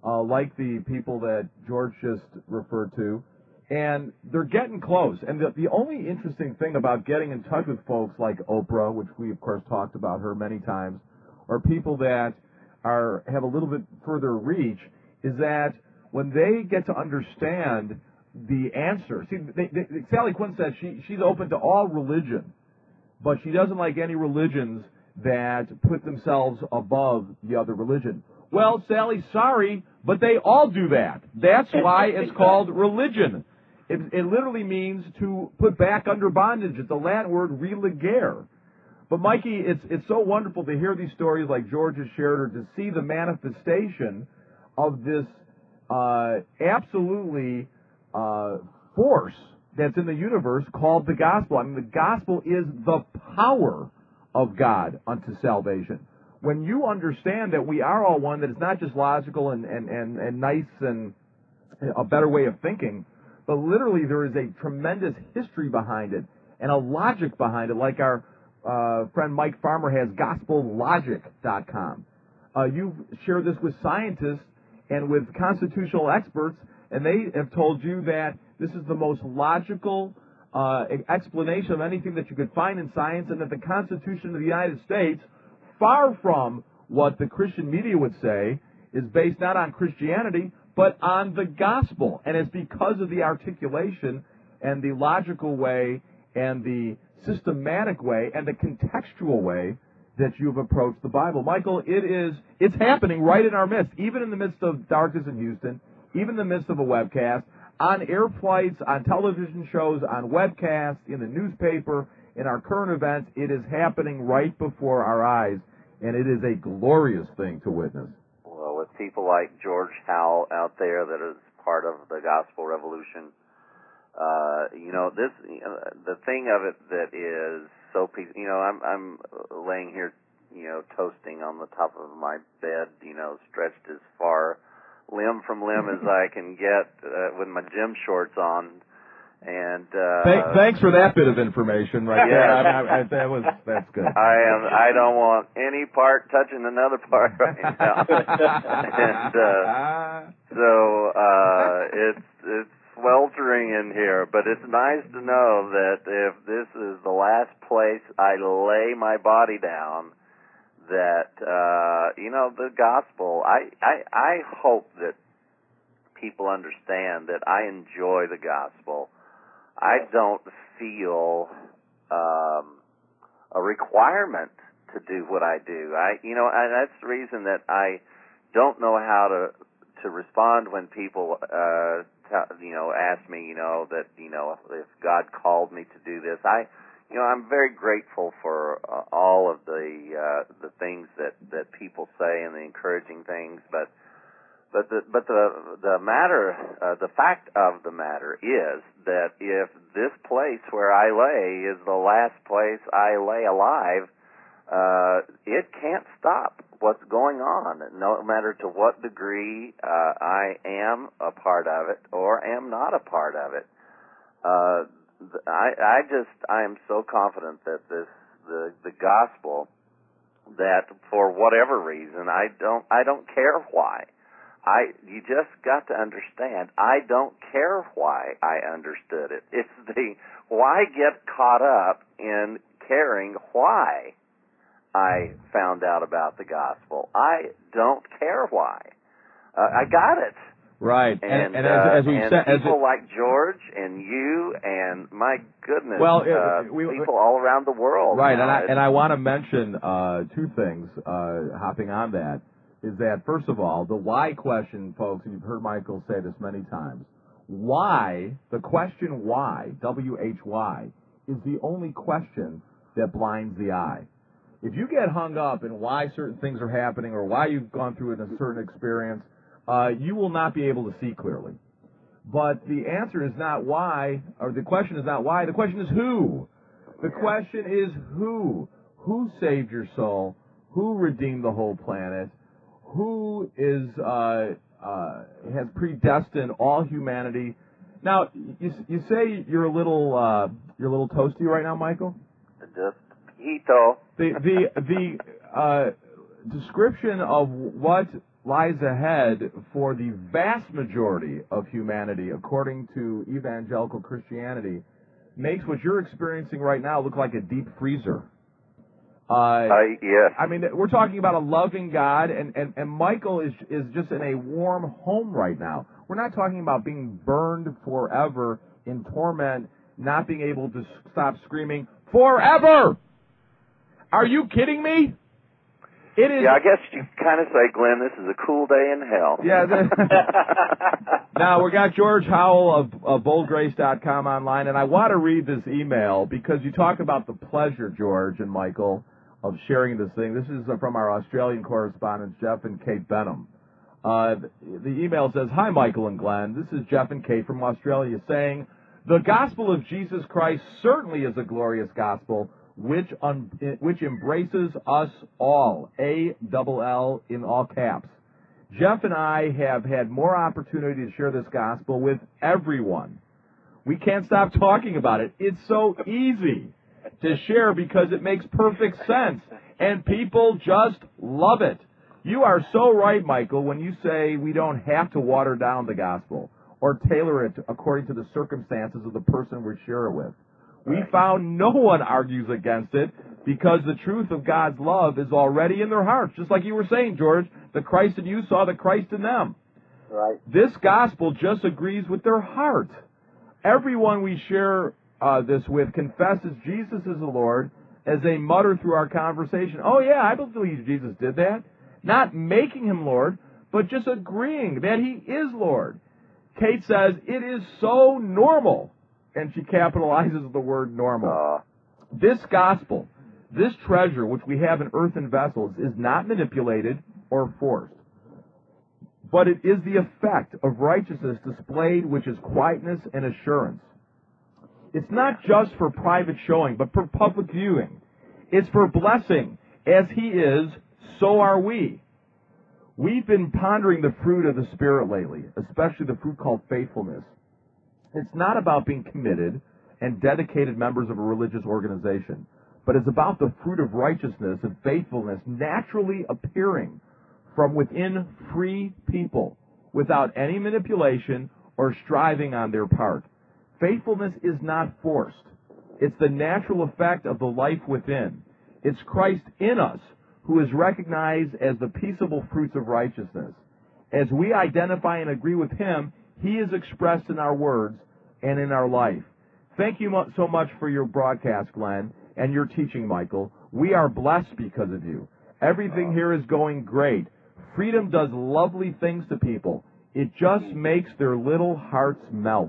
uh, like the people that George just referred to, and they're getting close. And the, the only interesting thing about getting in touch with folks like Oprah, which we, of course, talked about her many times, or people that are have a little bit further reach, is that when they get to understand the answer. See, they, they, Sally Quinn says she, she's open to all religion, but she doesn't like any religions that put themselves above the other religion. Well, Sally, sorry, but they all do that. That's why it's called religion. It, it literally means to put back under bondage. It's a Latin word, religare. But, Mikey, it's it's so wonderful to hear these stories like George has shared, or to see the manifestation of this uh, absolutely uh, force that's in the universe called the gospel. I mean, the gospel is the power of God unto salvation. When you understand that we are all one, that it's not just logical and, and, and, and nice and a better way of thinking, but literally there is a tremendous history behind it and a logic behind it, like our uh, friend Mike Farmer has, gospel logic dot com. Uh, you've shared this with scientists and with constitutional experts, and they have told you that this is the most logical uh, explanation of anything that you could find in science, and that the Constitution of the United States, far from what the Christian media would say, is based not on Christianity, but on the gospel. And it's because of the articulation and the logical way and the systematic way and the contextual way that you've approached the Bible. Michael, it is, it's happening right in our midst, even in the midst of darkness in Houston, even in the midst of a webcast, on air flights, on television shows, on webcasts, in the newspaper, in our current events. It is happening right before our eyes, and it is a glorious thing to witness. Well, with people like George Howell out there that is part of the gospel revolution, uh, you know, this, you know, the thing of it that is so peaceful, you know, I'm, I'm laying here, you know, toasting on the top of my bed, you know, stretched as far limb from limb as I can get uh, with my gym shorts on. And uh, Th- thanks for that bit of information, right yeah. there. I, I, I, that was that's good. I am. I don't want any part touching another part right now. and uh, so uh, it's it's sweltering in here, but it's nice to know that if this is the last place I lay my body down, that uh, you know, the gospel. I, I I hope that people understand that I enjoy the gospel. I don't feel um, a requirement to do what I do. I, you know, and that's the reason that I don't know how to to respond when people, uh, t- you know, ask me, you know, that, you know, if God called me to do this. I, you know, I'm very grateful for uh, all of the uh, the things that that people say and the encouraging things, but. But the but the the matter, uh, the fact of the matter is that if this place where I lay is the last place I lay alive, uh, it can't stop what's going on, no matter to what degree uh, I am a part of it or am not a part of it. Uh, I I just I am so confident that this the the gospel, that for whatever reason I don't I don't care why. I, you just got to understand, I don't care why I understood it. It's the, why get caught up in caring why I found out about the gospel? I don't care why. Uh, I got it. Right. And, and, and uh, as, as we and said, people as it, like George and you and, my goodness, well, it, uh, we, people all around the world. Right, now. and I, and I want to mention uh, two things, uh, hopping on that. Is that, first of all, the why question, folks, and you've heard Michael say this many times, why, the question why, W H Y, is the only question that blinds the eye. If you get hung up in why certain things are happening or why you've gone through a certain experience, uh, you will not be able to see clearly. But the answer is not why, or the question is not why, the question is who. The question is who. Who saved your soul? Who redeemed the whole planet? Who is uh, uh, has predestined all humanity? Now, you you say you're a little uh, you're a little toasty right now, Michael. Just poquito. The the the uh, description of what lies ahead for the vast majority of humanity, according to evangelical Christianity, makes what you're experiencing right now look like a deep freezer. Uh, uh, yes. I mean, we're talking about a loving God, and, and, and Michael is is just in a warm home right now. We're not talking about being burned forever in torment, not being able to stop screaming, forever! Are you kidding me? It is. Yeah, I guess you kind of say, Glenn, this is a cool day in hell. Yeah. The, now, we got George Howell of, of bold grace dot com online, and I want to read this email because you talk about the pleasure, George and Michael, of sharing this thing. This is from our Australian correspondents, Jeff and Kate Benham. Uh, the email says, "Hi, Michael and Glenn. This is Jeff and Kate from Australia saying, the gospel of Jesus Christ certainly is a glorious gospel, which un- which embraces us all, A double L in all caps. Jeff and I have had more opportunity to share this gospel with everyone. We can't stop talking about it. It's so easy to share because it makes perfect sense, and people just love it. You are so right, Michael, when you say we don't have to water down the gospel or tailor it according to the circumstances of the person we share it with. We found no one argues against it because the truth of God's love is already in their hearts. Just like you were saying, George, the Christ in you saw the Christ in them. Right. This gospel just agrees with their heart. Everyone we share uh, this with confesses Jesus is the Lord as they mutter through our conversation, oh yeah, I believe Jesus did that. Not making him Lord, but just agreeing that he is Lord. Kate says, it is so normal. And she capitalizes the word normal. Uh, This gospel, this treasure which we have in earthen vessels, is not manipulated or forced. But it is the effect of righteousness displayed, which is quietness and assurance. It's not just for private showing, but for public viewing. It's for blessing. As he is, so are we. We've been pondering the fruit of the Spirit lately, especially the fruit called faithfulness. It's not about being committed and dedicated members of a religious organization, but it's about the fruit of righteousness and faithfulness naturally appearing from within free people without any manipulation or striving on their part. Faithfulness is not forced. It's the natural effect of the life within. It's Christ in us who is recognized as the peaceable fruits of righteousness. As we identify and agree with him, he is expressed in our words and in our life. Thank you so much for your broadcast, Glenn, and your teaching, Michael. We are blessed because of you. Everything here is going great. Freedom does lovely things to people. It just makes their little hearts melt.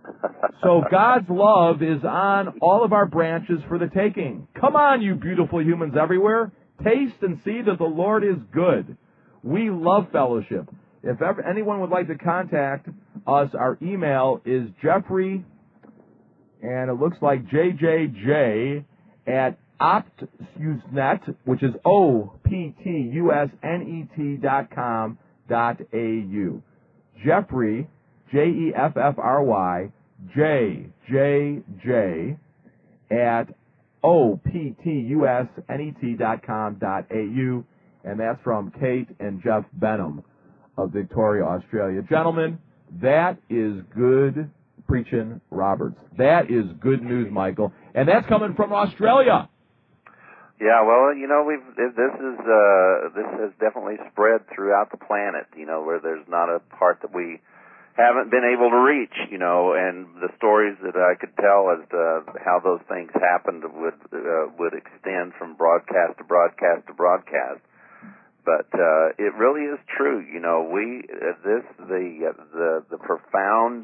So God's love is on all of our branches for the taking. Come on, you beautiful humans everywhere. Taste and see that the Lord is good. We love fellowship. If ever anyone would like to contact us, our email is Jeffrey, and it looks like J J J at optusnet, which is O P T U S N E T dot com dot A U. Jeffrey, J E F F R Y, J J J at O P T U S N E T dot com dot A U, and that's from Kate and Jeff Benham of Victoria, Australia. Gentlemen, that is good preaching, Roberts. That is good news, Michael, and that's coming from Australia. Yeah, well, you know, we've this is uh, this has definitely spread throughout the planet. You know, where there's not a part that we haven't been able to reach. You know, and the stories that I could tell as to how those things happened would uh, would extend from broadcast to broadcast to broadcast. But uh, it really is true. You know, we uh, this the uh, the the profound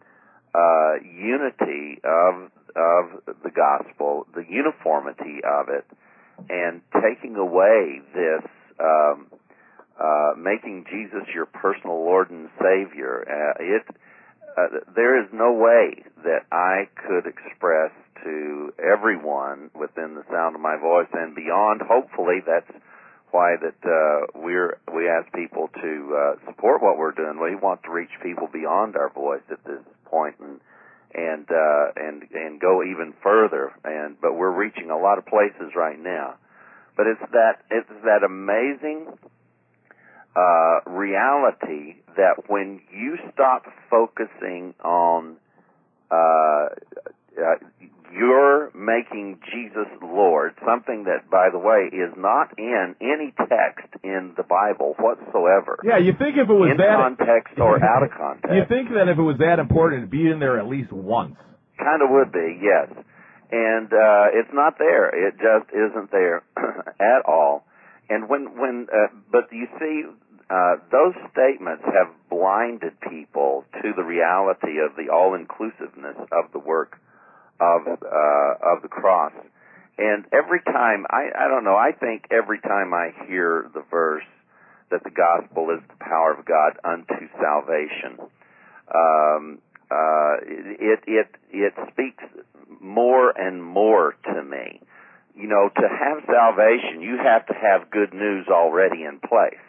uh, unity of of the gospel, the uniformity of it, and taking away this, um, uh, making Jesus your personal Lord and Savior. Uh, it uh, there is no way that I could express to everyone within the sound of my voice and beyond. Hopefully, that's why that uh, we're we ask people to uh, support what we're doing. We want to reach people beyond our voice at this point, and and uh, and and go even further. And but we're reaching a lot of places right now. But it's that it's that amazing uh, reality that when you stop focusing on uh, uh, you're making Jesus Lord, something that, by the way, is not in any text in the Bible whatsoever. Yeah, you think if it was in that context or out of context. You think that if it was that important, it'd be in there at least once. Kind of would be, yes. And uh, it's not there. It just isn't there at all. And when, when, uh, but you see, uh, those statements have blinded people to the reality of the all-inclusiveness of the work of uh, of the cross. And every time, I, I don't know, I think every time I hear the verse that the gospel is the power of God unto salvation, um, uh, it, it, it speaks more and more to me. You know, to have salvation, you have to have good news already in place.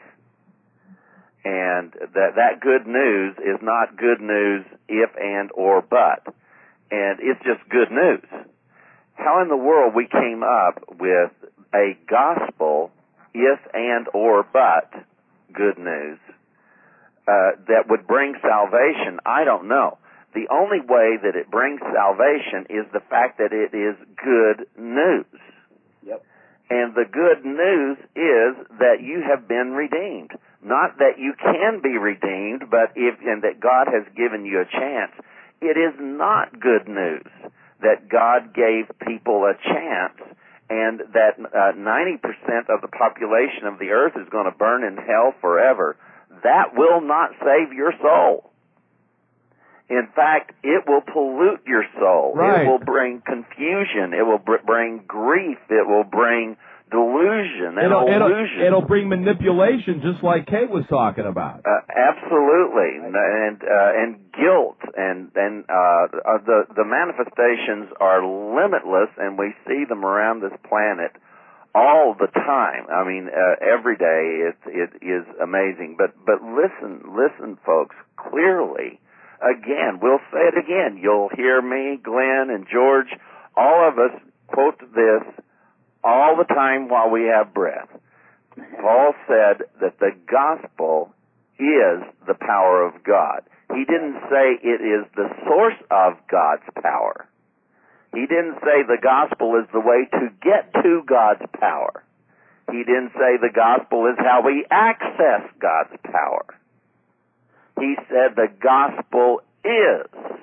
And that, that good news is not good news if and or but. And it's just good news. How in the world we came up with a gospel, if and or but good news, uh, that would bring salvation, I don't know. The only way that it brings salvation is the fact that it is good news. Yep. And the good news is that you have been redeemed. Not that you can be redeemed, but if, and that God has given you a chance. It is not good news that God gave people a chance and that uh, ninety percent of the population of the earth is going to burn in hell forever. That will not save your soul. In fact, it will pollute your soul. Right. It will bring confusion. It will br- bring grief. It will bring delusion and it'll, illusion. It'll, it'll bring manipulation, just like Kate was talking about. Uh, absolutely, and uh, and guilt, and and uh, the the manifestations are limitless, and we see them around this planet all the time. I mean, uh, every day it it is amazing. But but listen, listen, folks, clearly. Again, we'll say it again. You'll hear me, Glenn, and George. All of us quote this all the time while we have breath. Paul said that the gospel is the power of God. He didn't say it is the source of God's power. He didn't say the gospel is the way to get to God's power. He didn't say the gospel is how we access God's power. He said the gospel is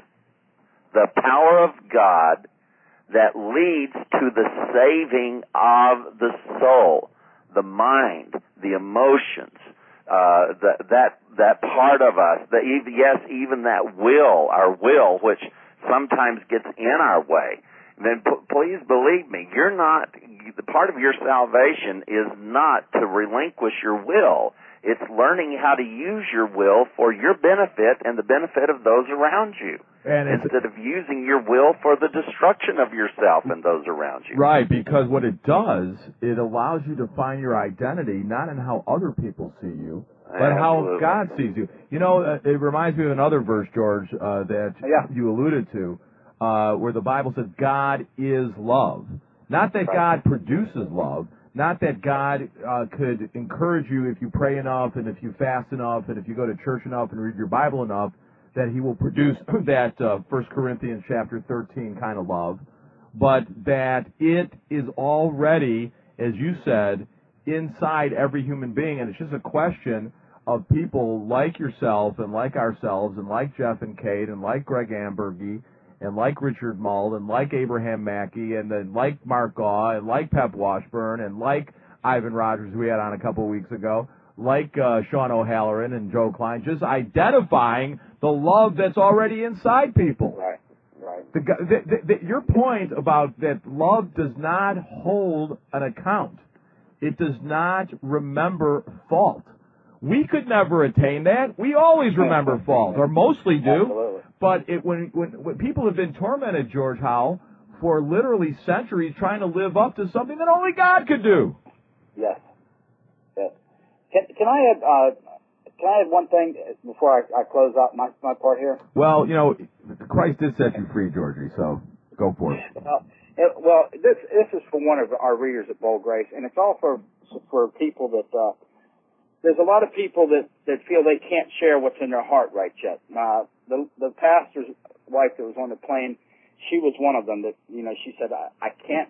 the power of God that leads to the saving of the soul, the mind, the emotions, uh, the, that that part of us, the, yes, even that will, our will, which sometimes gets in our way. Then p- please believe me, you're not, the part of your salvation is not to relinquish your will. It's learning how to use your will for your benefit and the benefit of those around you. And instead of using your will for the destruction of yourself and those around you. Right, because what it does, it allows you to find your identity not in how other people see you, but Absolutely. how God sees you. You know, uh, it reminds me of another verse, George, uh, that yeah. you alluded to, uh, where the Bible says God is love. Not that God produces love, not that God uh, could encourage you if you pray enough and if you fast enough and if you go to church enough and read your Bible enough, that he will produce that uh, First Corinthians chapter thirteen kind of love, but that it is already, as you said, inside every human being, and it's just a question of people like yourself and like ourselves and like Jeff and Kate and like Greg Ambergy and like Richard Mull and like Abraham Mackey and then like Mark Gaw and like Pep Washburn and like Ivan Rogers, who we had on a couple of weeks ago, like uh, Sean O'Halloran and Joe Klein, just identifying the love that's already inside people. Right, right. The, the, the, your point about that love does not hold an account. It does not remember fault. We could never attain that. We always remember fault, or mostly do. Absolutely. But it, when, when, when people have been tormented, George Howell, for literally centuries trying to live up to something that only God could do. Yes. Yes. Can, can I add uh, can I add one thing before I, I close out my, my part here? Well, you know, Christ did set you free, Georgie, so go for it. Well, it, well this this is for one of our readers at Bold Grace, and it's all for for people that uh, there's a lot of people that, that feel they can't share what's in their heart right yet. Uh, the, the pastor's wife that was on the plane, she was one of them that, you know, she said, I, I can't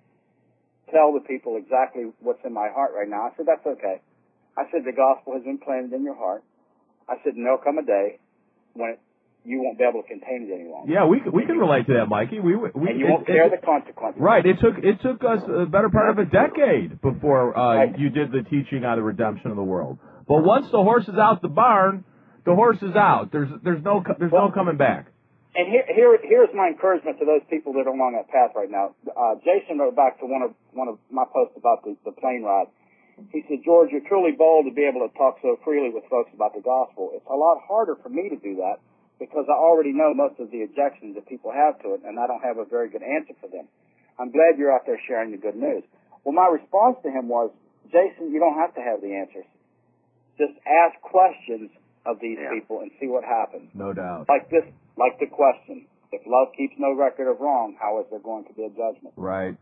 tell the people exactly what's in my heart right now. I said, that's okay. I said, the gospel has been planted in your heart. I said, and there'll come a day when it, you won't be able to contain it any longer. Yeah, we we can relate to that, Mikey. We we and you it, won't bear it, the consequences. Right. It took it took us a better part of a decade before uh, right. you did the teaching on the redemption of the world. But once the horse is out the barn, the horse is out. There's there's no there's well, no coming back. And here here here's my encouragement to those people that are along that path right now. Uh, Jason wrote back to one of one of my posts about the, the plane ride. He said, George, you're truly bold to be able to talk so freely with folks about the gospel. It's a lot harder for me to do that, because I already know most of the objections that people have to it, and I don't have a very good answer for them. I'm glad you're out there sharing the good news. Well, my response to him was, Jason, you don't have to have the answers. Just ask questions of these yeah. people and see what happens. No doubt. Like this, like the question, if love keeps no record of wrong, how is there going to be a judgment? Right.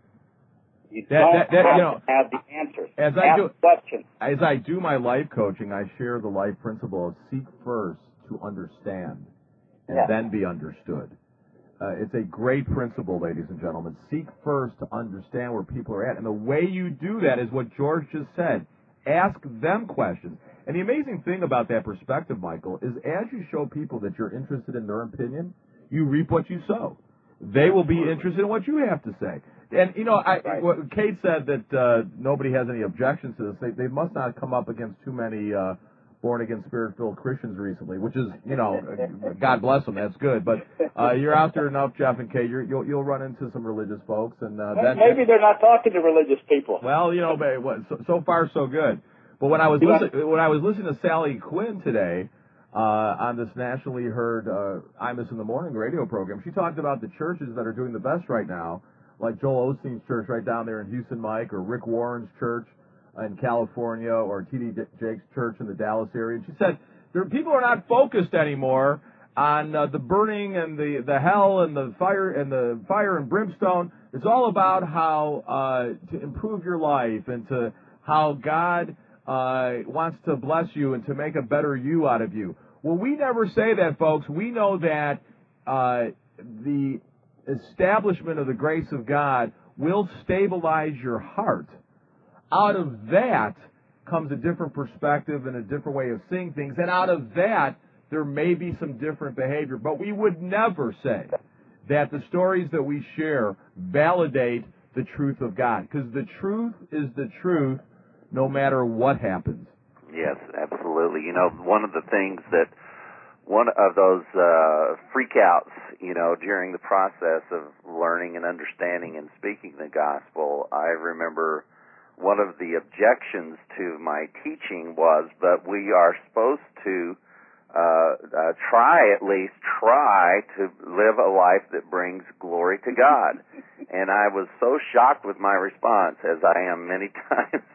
You that, don't that, that, have you know, to have the answers. As ask I do, questions. As I do my life coaching, I share the life principle of seek first to understand, and yeah. then be understood. Uh, it's a great principle, ladies and gentlemen. Seek first to understand where people are at. And the way you do that is what George just said. Ask them questions. And the amazing thing about that perspective, Michael, is as you show people that you're interested in their opinion, you reap what you sow. They will be interested in what you have to say. And, you know, I, right. what Kate said that uh, nobody has any objections to this. They, they must not have come up against too many uh, born-again, spirit-filled Christians recently, which is, you know, God bless them, that's good. But uh, you're out there enough, Jeff and Kate, you're, you'll, you'll run into some religious folks. and uh, well, that, Maybe they're not talking to religious people. Well, you know, so, so far so good. But when I was listen, when I was listening to Sally Quinn today uh, on this nationally heard uh, Imus in the Morning radio program, she talked about the churches that are doing the best right now, like Joel Osteen's church right down there in Houston, Mike, or Rick Warren's church in California, or T D Jake's church in the Dallas area. And she said there, people are not focused anymore on uh, the burning and the, the hell and the fire and the fire and brimstone. It's all about how uh, to improve your life and to how God uh, wants to bless you and to make a better you out of you. Well, we never say that, folks. We know that uh, the establishment of the grace of God will stabilize your heart. Out of that comes a different perspective and a different way of seeing things, and out of that there may be some different behavior. But we would never say that the stories that we share validate the truth of God, because the truth is the truth no matter what happens. Yes, absolutely. You know, one of the things that one of those uh, freakouts, you know, during the process of learning and understanding and speaking the gospel, I remember one of the objections to my teaching was, but we are supposed to uh, uh, try, at least try to live a life that brings glory to God. And I was so shocked with my response, as I am many times.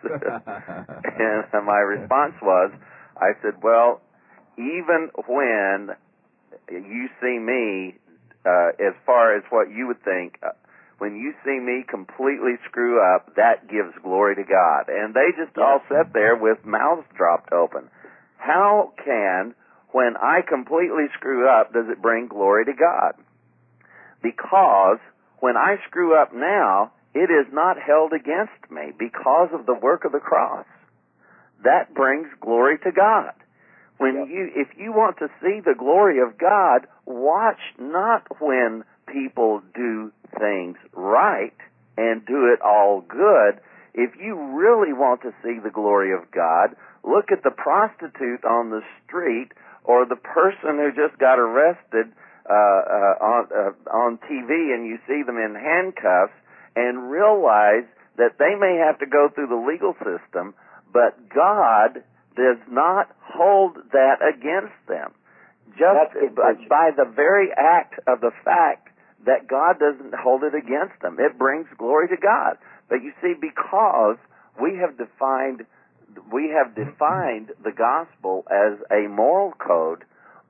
And my response was, I said, well, even when you see me, uh, as far as what you would think, uh, when you see me completely screw up, that gives glory to God. And they just all sat there with mouths dropped open. How can, when I completely screw up, does it bring glory to God? Because when I screw up now, it is not held against me because of the work of the cross. That brings glory to God. When yep. you, if you want to see the glory of God, watch not when people do things right and do it all good. If you really want to see the glory of God, look at the prostitute on the street or the person who just got arrested uh, uh, on uh, on T V, and you see them in handcuffs, and realize that they may have to go through the legal system, but God does not hold that against them. Just by the very act of the fact that God doesn't hold it against them, it brings glory to God. But you see, because we have defined we have defined the gospel as a moral code,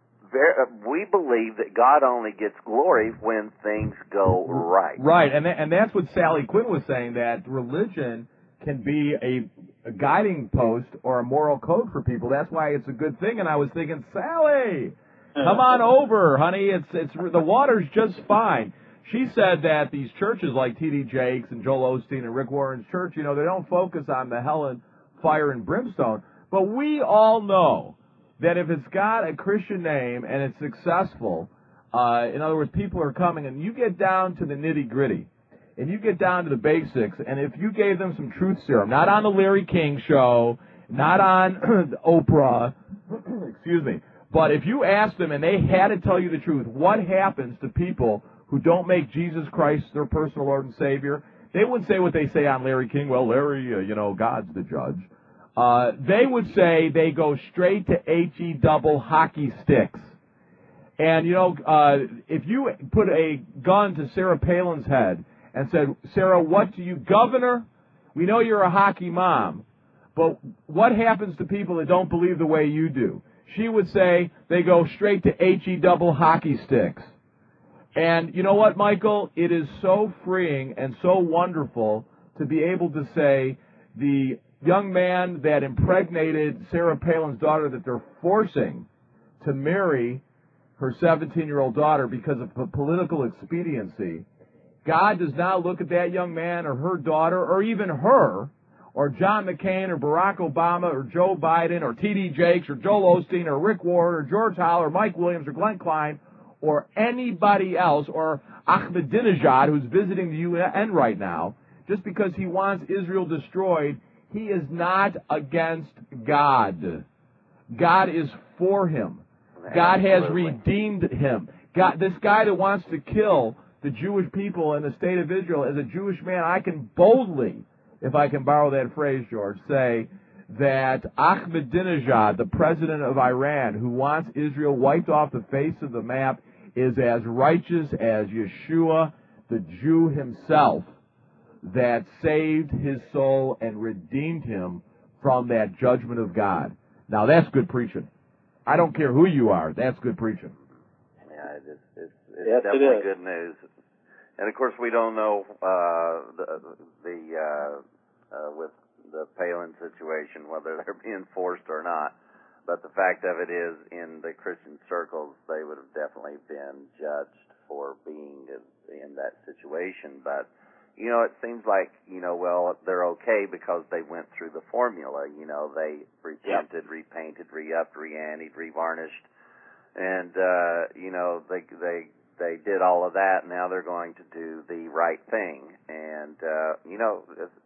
we believe that God only gets glory when things go right. Right, and and that's what Sally Quinn was saying, that religion can be a a guiding post or a moral code for people. That's why it's a good thing. And I was thinking, Sally, come on over, honey. It's it's the water's just fine. She said that these churches like T D Jakes and Joel Osteen and Rick Warren's church, you know, they don't focus on the hell and fire and brimstone. But we all know that if it's got a Christian name and it's successful, uh, in other words, people are coming, and you get down to the nitty-gritty, and you get down to the basics, and if you gave them some truth serum, not on the Larry King show, not on Oprah, excuse me, but if you asked them and they had to tell you the truth, what happens to people who don't make Jesus Christ their personal Lord and Savior? They wouldn't say what they say on Larry King, well, Larry, uh, you know, God's the judge. Uh, they would say they go straight to H E double hockey sticks. And, you know, uh, if you put a gun to Sarah Palin's head and said, Sarah, what do you, Governor, we know you're a hockey mom, but what happens to people that don't believe the way you do? She would say they go straight to H E double hockey sticks. And you know what, Michael? It is so freeing and so wonderful to be able to say the young man that impregnated Sarah Palin's daughter that they're forcing to marry her seventeen-year-old daughter because of political expediency, God does not look at that young man or her daughter or even her or John McCain or Barack Obama or Joe Biden or T D Jakes or Joel Osteen or Rick Warren or George Howell or Mike Williams or Glenn Klein or anybody else or Ahmadinejad who's visiting the U N right now just because he wants Israel destroyed. He is not against God. God is for him. God has redeemed him. God, this guy that wants to kill the Jewish people in the state of Israel, as a Jewish man, I can boldly, if I can borrow that phrase, George, say that Ahmadinejad, the president of Iran, who wants Israel wiped off the face of the map, is as righteous as Yeshua, the Jew himself, that saved his soul and redeemed him from that judgment of God. Now, that's good preaching. I don't care who you are. That's good preaching. Yeah, it's, it's, it's yes, definitely it good news. And, of course, we don't know uh, the, the uh, uh, with the Palin situation, whether they're being forced or not. But the fact of it is, in the Christian circles, they would have definitely been judged for being in that situation. But you know, it seems like, you know, well, they're okay because they went through the formula. You know, they repented, yep. repainted, re-upped, re-antied, re-varnished. And, uh, you know, they, they, they did all of that. Now they're going to do the right thing. And, uh, you know,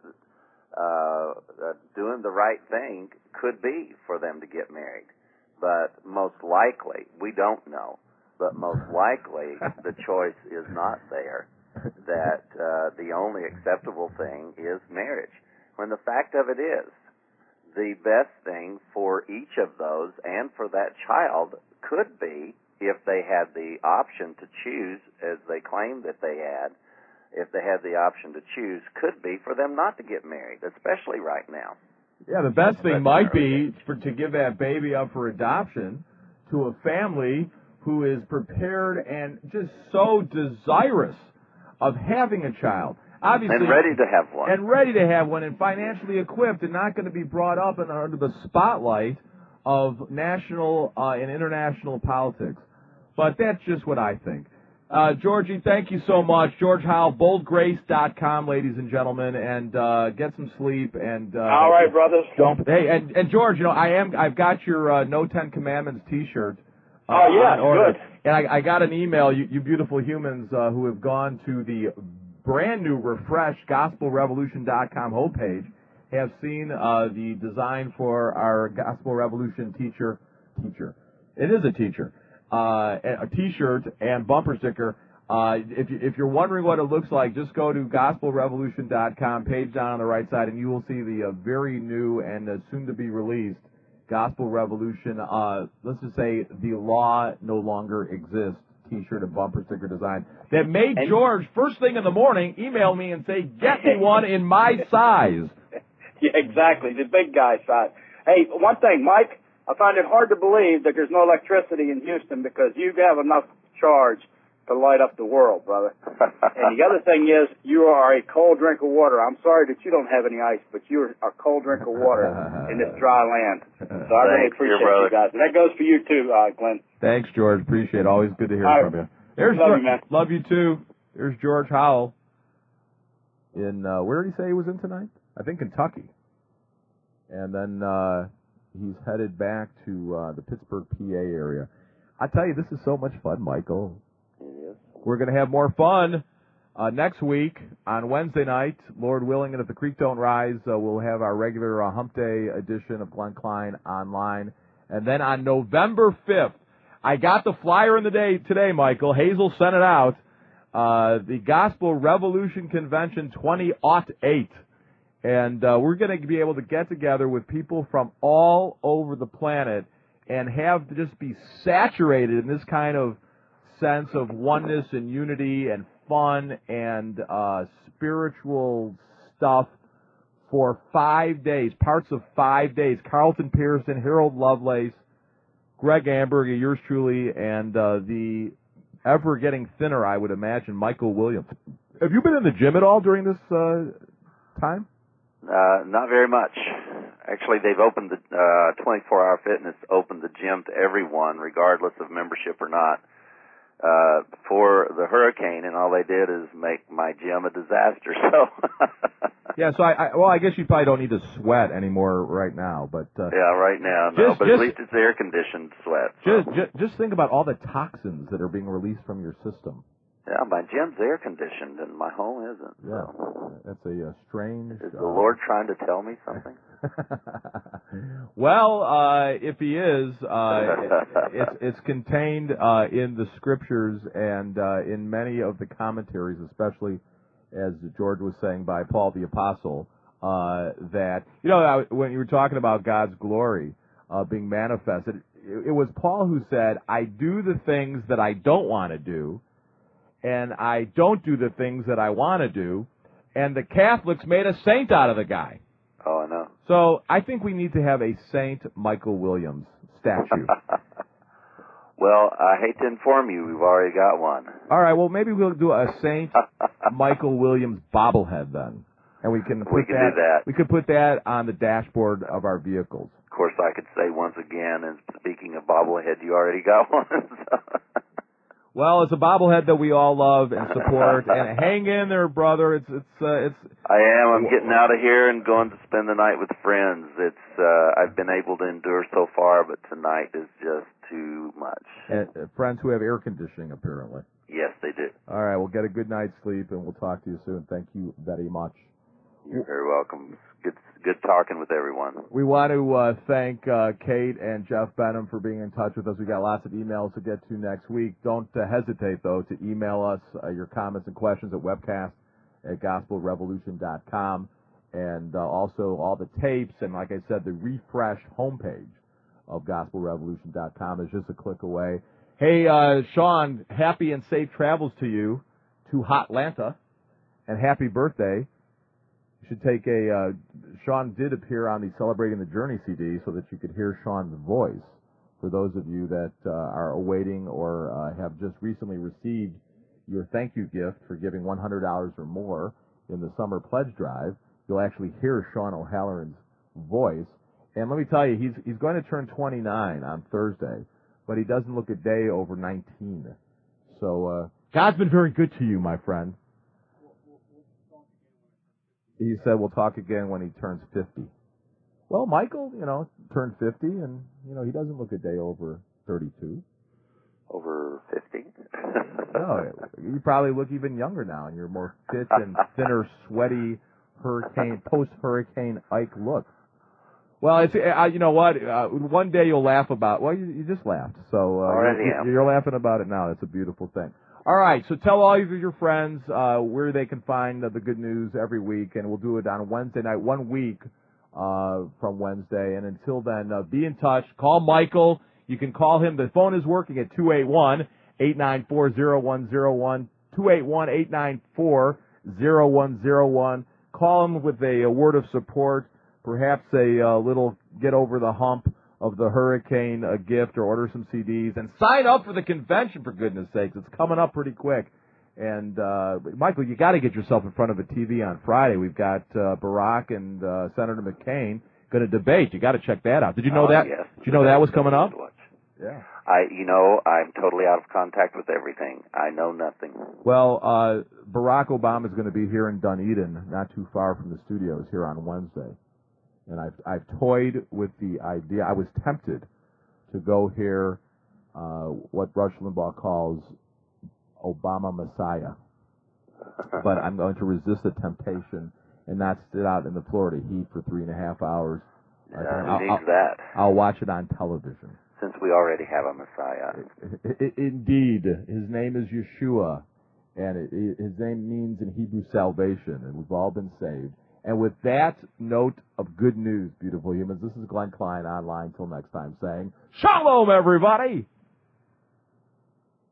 uh, uh, doing the right thing could be for them to get married. But most likely, we don't know, but most likely the choice is not there. That uh, the only acceptable thing is marriage. When the fact of it is, the best thing for each of those and for that child could be, if they had the option to choose, as they claimed that they had, if they had the option to choose, could be for them not to get married, especially right now. Yeah, the best thing might be for, to give that baby up for adoption to a family who is prepared and just so desirous of having a child. Obviously, and ready to have one. And ready to have one and financially equipped and not going to be brought up and under the spotlight of national uh, and international politics. But that's just what I think. Uh, Georgie, thank you so much. George Howell, bold grace dot com, ladies and gentlemen, and uh, get some sleep. And uh, all right, brothers. Don't, hey, and, and George, you know, I am. I've got your uh, No Ten Commandments T-shirt. Uh, oh yeah, good. And I, I got an email, you, you beautiful humans uh, who have gone to the brand new, refreshed Gospel Revolution dot com homepage, have seen uh, the design for our Gospel Revolution teacher, teacher. It is a teacher, uh, a T-shirt and bumper sticker. Uh, if, you, if you're wondering what it looks like, just go to Gospel Revolution dot com, page down on the right side, and you will see the uh, very new and uh, soon-to-be-released Gospel Revolution, uh, let's just say the law no longer exists T-shirt and bumper sticker design that made and George, first thing in the morning, email me and say, get me one in my size. Yeah, exactly, the big guy size. Hey, one thing, Mike, I find it hard to believe that there's no electricity in Houston because you have enough charge to light up the world, brother. And the other thing is, you are a cold drink of water. I'm sorry that you don't have any ice, but you're a cold drink of water in this dry land. So I really Thanks, appreciate dear you guys. And that goes for you too, uh, Glenn. Thanks, George. Appreciate it. Always good to hear All from right. you. There's Love George. you, man. Love you too. There's George Howell. In uh, where did he say he was in tonight? I think Kentucky. And then uh, he's headed back to uh, the Pittsburgh, P A area. I tell you, this is so much fun, Michael. It is. We're going to have more fun uh, next week on Wednesday night, Lord willing, and if the creek don't rise, uh, we'll have our regular uh, Hump Day edition of Glenn Klein online. And then on November fifth, I got the flyer in the day today, Michael. Hazel sent it out. Uh, the Gospel Revolution Convention twenty oh eight. And uh, we're going to be able to get together with people from all over the planet and have to just be saturated in this kind of sense of oneness and unity and fun and uh, spiritual stuff for five days, parts of five days. Carlton Pearson, Harold Lovelace, Greg Amberg, yours truly, and uh, the ever getting thinner, I would imagine, Michael Williams. Have you been in the gym at all during this uh, time? Uh, not very much. Actually, they've opened the uh, twenty-four hour fitness, opened the gym to everyone, regardless of membership or not, uh, for the hurricane, and all they did is make my gym a disaster. So, yeah. So I, I well, I guess you probably don't need to sweat anymore right now, but uh, yeah, right now, no. just, but just, at least it's air conditioned sweat. So. Just, just, just think about all the toxins that are being released from your system. Yeah, my gym's air conditioned and my home isn't. Yeah, so. that's a uh, strange. Is the uh, Lord trying to tell me something? Well, uh, if He is, uh, it's, it's contained uh, in the scriptures and uh, in many of the commentaries, especially as George was saying by Paul the Apostle, uh, that you know when you were talking about God's glory uh, being manifested, it, it was Paul who said, "I do the things that I don't want to do." And I don't do the things that I want to do, and the Catholics made a saint out of the guy. Oh, I know. So I think we need to have a Saint Michael Williams statue. Well, I hate to inform you, we've already got one. All right, well, maybe we'll do a Saint Michael Williams bobblehead then. And we can put we can that, do that. We could put that on the dashboard of our vehicles. Of course, I could say once again, and speaking of bobblehead, you already got one. So. Well, it's a bobblehead that we all love and support, and hang in there, brother. It's it's uh, it's. I am. I'm getting out of here and going to spend the night with friends. It's uh, I've been able to endure so far, but tonight is just too much. And, uh, friends who have air conditioning, apparently. Yes, they do. All right, we'll get a good night's sleep, and we'll talk to you soon. Thank you very much. You're very welcome. Good, good talking with everyone. We want to uh, thank uh, Kate and Jeff Benham for being in touch with us. We got lots of emails to get to next week. Don't uh, hesitate, though, to email us uh, your comments and questions at webcast at gospel revolution dot com. And uh, also all the tapes, and like I said, the refreshed homepage of gospel revolution dot com is just a click away. Hey, uh, Sean, happy and safe travels to you to Hotlanta, and happy birthday. You should take a, uh, Sean did appear on the Celebrating the Journey C D so that you could hear Sean's voice. For those of you that uh, are awaiting or uh, have just recently received your thank you gift for giving one hundred dollars or more in the summer pledge drive, you'll actually hear Sean O'Halloran's voice. And let me tell you, he's he's going to turn twenty-nine on Thursday, but he doesn't look a day over nineteen. So uh, God's been very good to you, my friend. He said we'll talk again when he turns fifty. Well, Michael, you know, turned fifty, and, you know, he doesn't look a day over thirty-two. Over fifty? No, you probably look even younger now, and you're more fit and thinner, sweaty, hurricane, post-hurricane Ike look. Well, it's uh, you know what? Uh, one day you'll laugh about. Well, you, you just laughed, so uh, Already you're, am. you're laughing about it now. That's a beautiful thing. All right, so tell all of your friends uh, where they can find uh, the good news every week, and we'll do it on Wednesday night, one week uh, from Wednesday. And until then, uh, be in touch. Call Michael. You can call him. The phone is working at two eight one, eight nine four, zero one zero one, two eight one, eight nine four, zero one zero one. Call him with a, a word of support, perhaps a, a little get over the hump of the hurricane uh, gift or order some C Ds and sign up for the convention, for goodness sakes. It's coming up pretty quick. And, uh, Michael, you got to get yourself in front of a T V on Friday. We've got uh, Barack and uh, Senator McCain going to debate. You got to check that out. Did you know oh, that? Yes. Did you know that was coming up? Yeah. I, you know, I'm totally out of contact with everything. I know nothing. Well, uh, Barack Obama is going to be here in Dunedin, not too far from the studios here on Wednesday. And I've, I've toyed with the idea. I was tempted to go hear uh, what Rush Limbaugh calls Obama Messiah. But I'm going to resist the temptation and not sit out in the Florida heat for three and a half hours. Yeah, I'll, who needs I'll, that? I'll watch it on television. Since we already have a Messiah. Indeed. His name is Yeshua, and it, it, his name means in Hebrew salvation, and we've all been saved. And with that note of good news, beautiful humans, this is Glenn Klein online. Till next time, saying, Shalom, everybody!